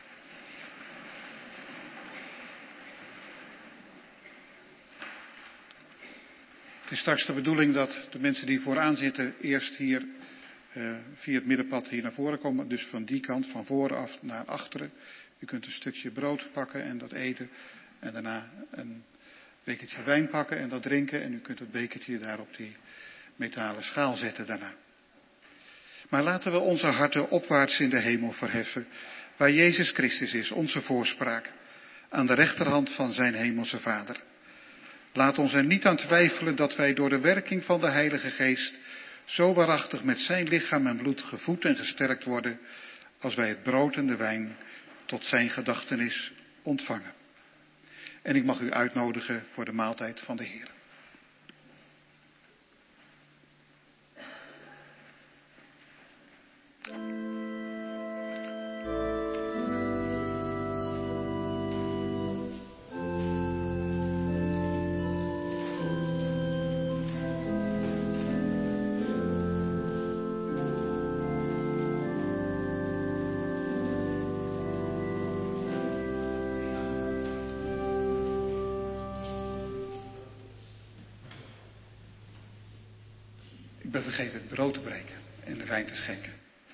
Het is straks de bedoeling dat de mensen die vooraan zitten eerst hier uh, via het middenpad hier naar voren komen. Dus van die kant, van vooraf naar achteren. U kunt een stukje brood pakken en dat eten. En daarna een bekertje wijn pakken en dat drinken. En u kunt het bekertje daar op die metalen schaal zetten daarna. Maar laten we onze harten opwaarts in de hemel verheffen, waar Jezus Christus is, onze voorspraak, aan de rechterhand van zijn hemelse Vader. Laat ons er niet aan twijfelen dat wij door de werking van de Heilige Geest zo waarachtig met zijn lichaam en bloed gevoed en gesterkt worden, als wij het brood en de wijn tot zijn gedachtenis ontvangen. En ik mag u uitnodigen voor de maaltijd van de Heer. Ik ben vergeten het brood te breken en de wijn te schenken.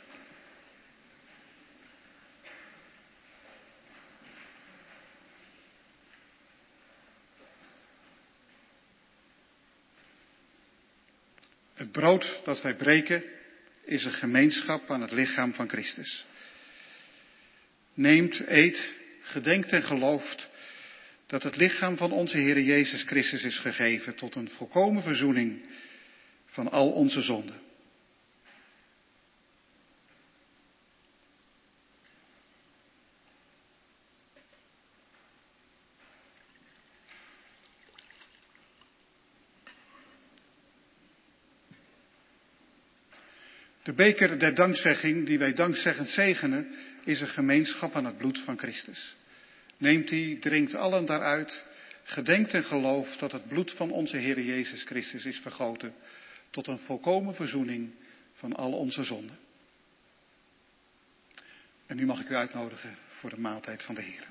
Het brood dat wij breken is een gemeenschap aan het lichaam van Christus. Neemt, eet, gedenkt en gelooft dat het lichaam van onze Heer Jezus Christus is gegeven tot een volkomen verzoening van al onze zonden. De beker der dankzegging die wij dankzeggend zegenen, is een gemeenschap aan het bloed van Christus. Neemt die, drinkt allen daaruit, gedenkt en gelooft dat het bloed van onze Heer Jezus Christus is vergoten tot een volkomen verzoening van al onze zonden. En nu mag ik u uitnodigen voor de maaltijd van de Heer.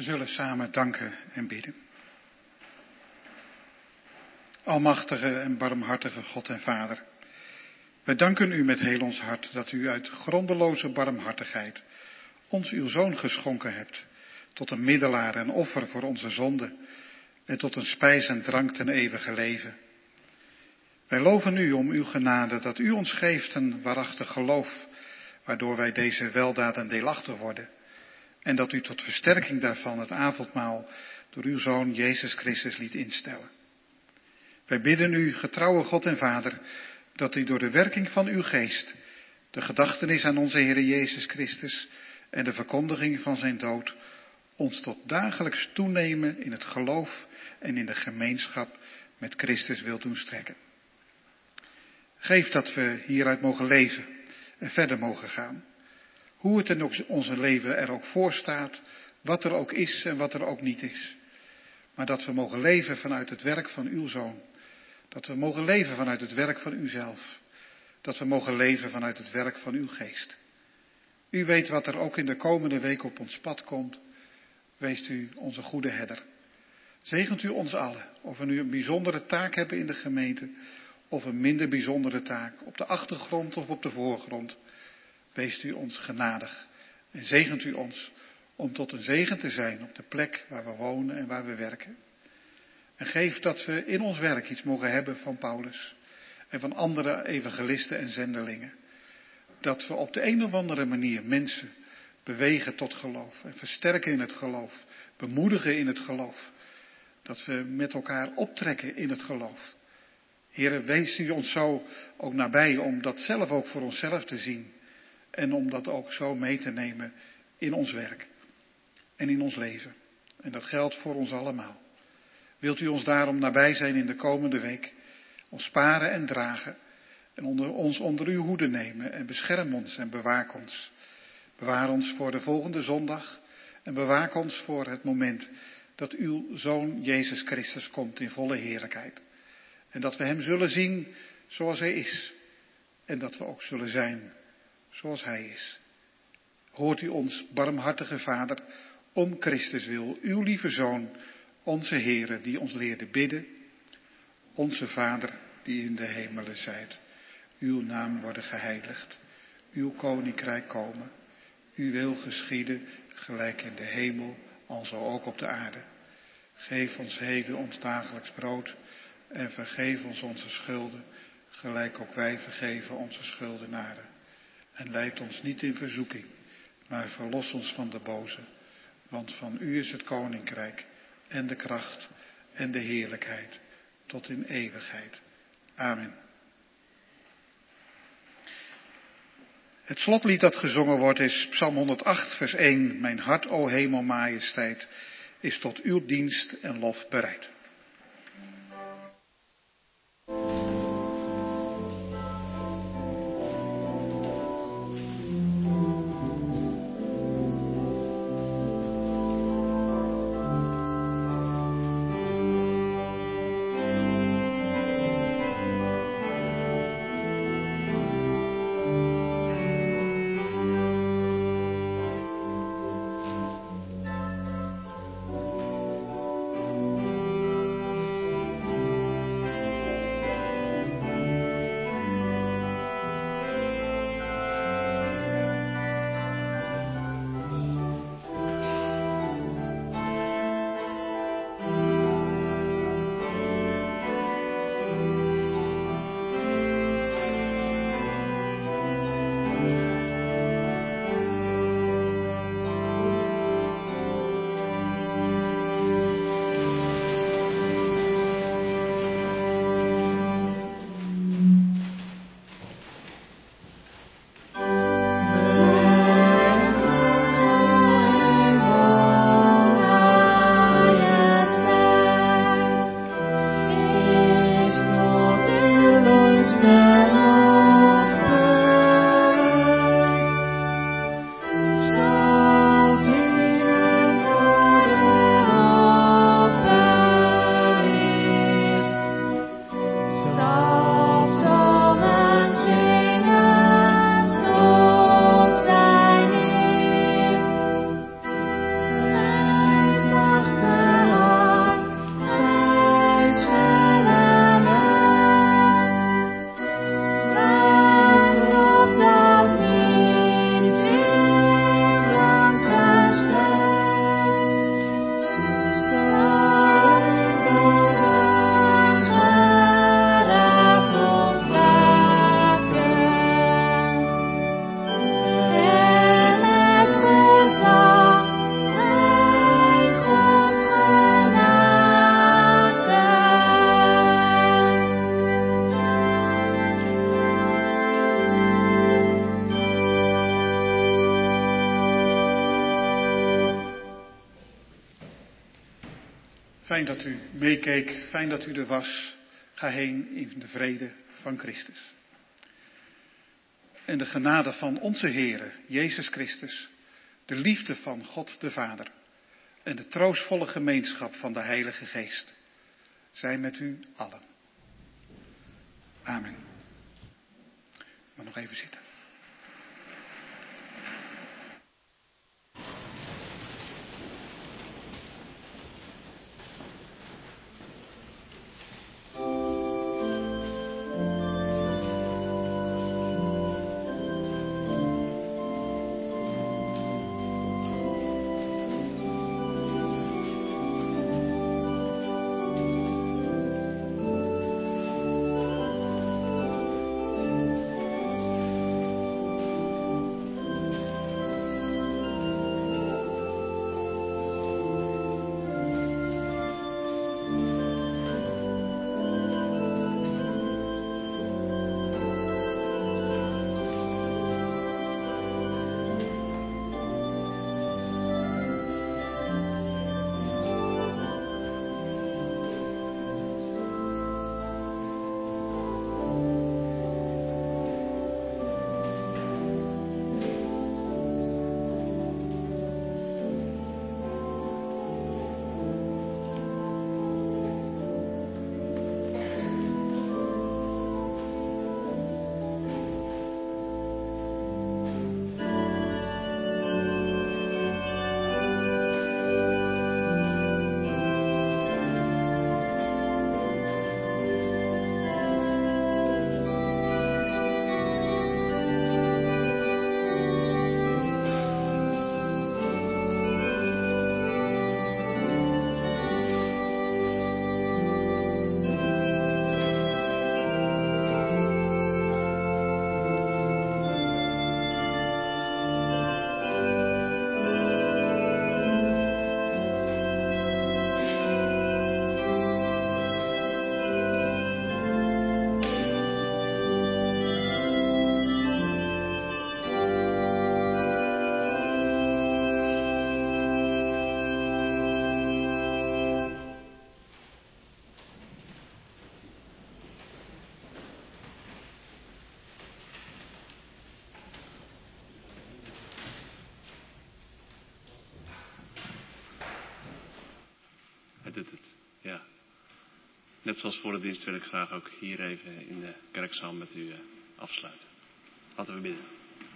We zullen samen danken en bidden. Almachtige en barmhartige God en Vader, wij danken u met heel ons hart dat u uit grondeloze barmhartigheid ons uw Zoon geschonken hebt, tot een middelaar en offer voor onze zonden en tot een spijs en drank ten eeuwige leven. Wij loven u om uw genade dat u ons geeft een waarachtig geloof, waardoor wij deze weldaden deelachtig worden, en dat u tot versterking daarvan het avondmaal door uw Zoon Jezus Christus liet instellen. Wij bidden u, getrouwe God en Vader, dat u door de werking van uw geest de gedachtenis aan onze Heere Jezus Christus en de verkondiging van zijn dood ons tot dagelijks toenemen in het geloof en in de gemeenschap met Christus wilt doen strekken. Geef dat we hieruit mogen leven en verder mogen gaan. Hoe het in onze leven er ook voor staat, wat er ook is en wat er ook niet is. Maar dat we mogen leven vanuit het werk van uw Zoon. Dat we mogen leven vanuit het werk van uzelf. Dat we mogen leven vanuit het werk van uw geest. U weet wat er ook in de komende week op ons pad komt. Wees u onze goede herder. Zegent u ons allen, of we nu een bijzondere taak hebben in de gemeente, of een minder bijzondere taak, op de achtergrond of op de voorgrond. Wees u ons genadig en zegent u ons om tot een zegen te zijn op de plek waar we wonen en waar we werken. En geef dat we in ons werk iets mogen hebben van Paulus en van andere evangelisten en zendelingen. Dat we op de een of andere manier mensen bewegen tot geloof en versterken in het geloof, bemoedigen in het geloof. Dat we met elkaar optrekken in het geloof. Heere, wees u ons zo ook nabij om dat zelf ook voor onszelf te zien. En om dat ook zo mee te nemen in ons werk en in ons leven. En dat geldt voor ons allemaal. Wilt u ons daarom nabij zijn in de komende week, ons sparen en dragen en onder, ons onder uw hoede nemen en bescherm ons en bewaak ons. Bewaar ons voor de volgende zondag en bewaak ons voor het moment dat uw Zoon Jezus Christus komt in volle heerlijkheid. En dat we hem zullen zien zoals hij is en dat we ook zullen zijn zoals hij is. Hoort u ons, barmhartige Vader, om Christus wil, uw lieve Zoon, onze Heere, die ons leerde bidden. Onze Vader, die in de hemelen zijt, uw naam worden geheiligd, uw koninkrijk komen, uw wil geschieden, gelijk in de hemel, alzo ook op de aarde. Geef ons heden ons dagelijks brood en vergeef ons onze schulden, gelijk ook wij vergeven onze schuldenaren. En leid ons niet in verzoeking, maar verlos ons van de boze. Want van u is het koninkrijk en de kracht en de heerlijkheid tot in eeuwigheid. Amen. Het slotlied dat gezongen wordt is Psalm honderdacht vers één. Mijn hart, o hemel, majesteit, is tot uw dienst en lof bereid. O Fijn dat u meekeek, fijn dat u er was. Ga heen in de vrede van Christus. En de genade van onze Heere, Jezus Christus, de liefde van God de Vader en de troostvolle gemeenschap van de Heilige Geest zijn met u allen. Amen. Maar nog even zitten. Het doet het, ja. Net zoals voor de dienst wil ik graag ook hier even in de kerkzaal met u afsluiten. Laten we bidden.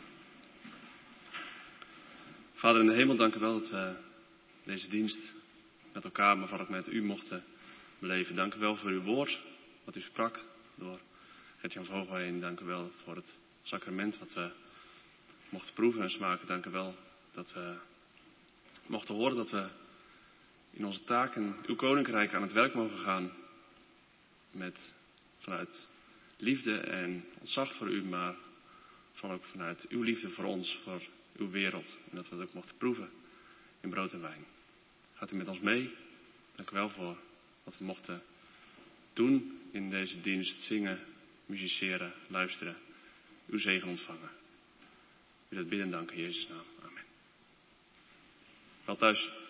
Vader in de hemel, dank u wel dat we deze dienst met elkaar, maar vooral ook met u mochten beleven. Dank u wel voor uw woord, wat u sprak door Gert-Jan Vogel heen. Dank u wel voor het sacrament wat we mochten proeven en smaken. Dank u wel dat we mochten horen dat we in onze taak in uw koninkrijk aan het werk mogen gaan. Met vanuit liefde en ontzag voor u, maar vooral ook vanuit uw liefde voor ons, voor uw wereld. En dat we het ook mochten proeven in brood en wijn. Gaat u met ons mee? Dank u wel voor wat we mochten doen in deze dienst. Zingen, musiceren, luisteren. Uw zegen ontvangen. U dat bidden danken in Jezus' naam. Amen. Wel thuis.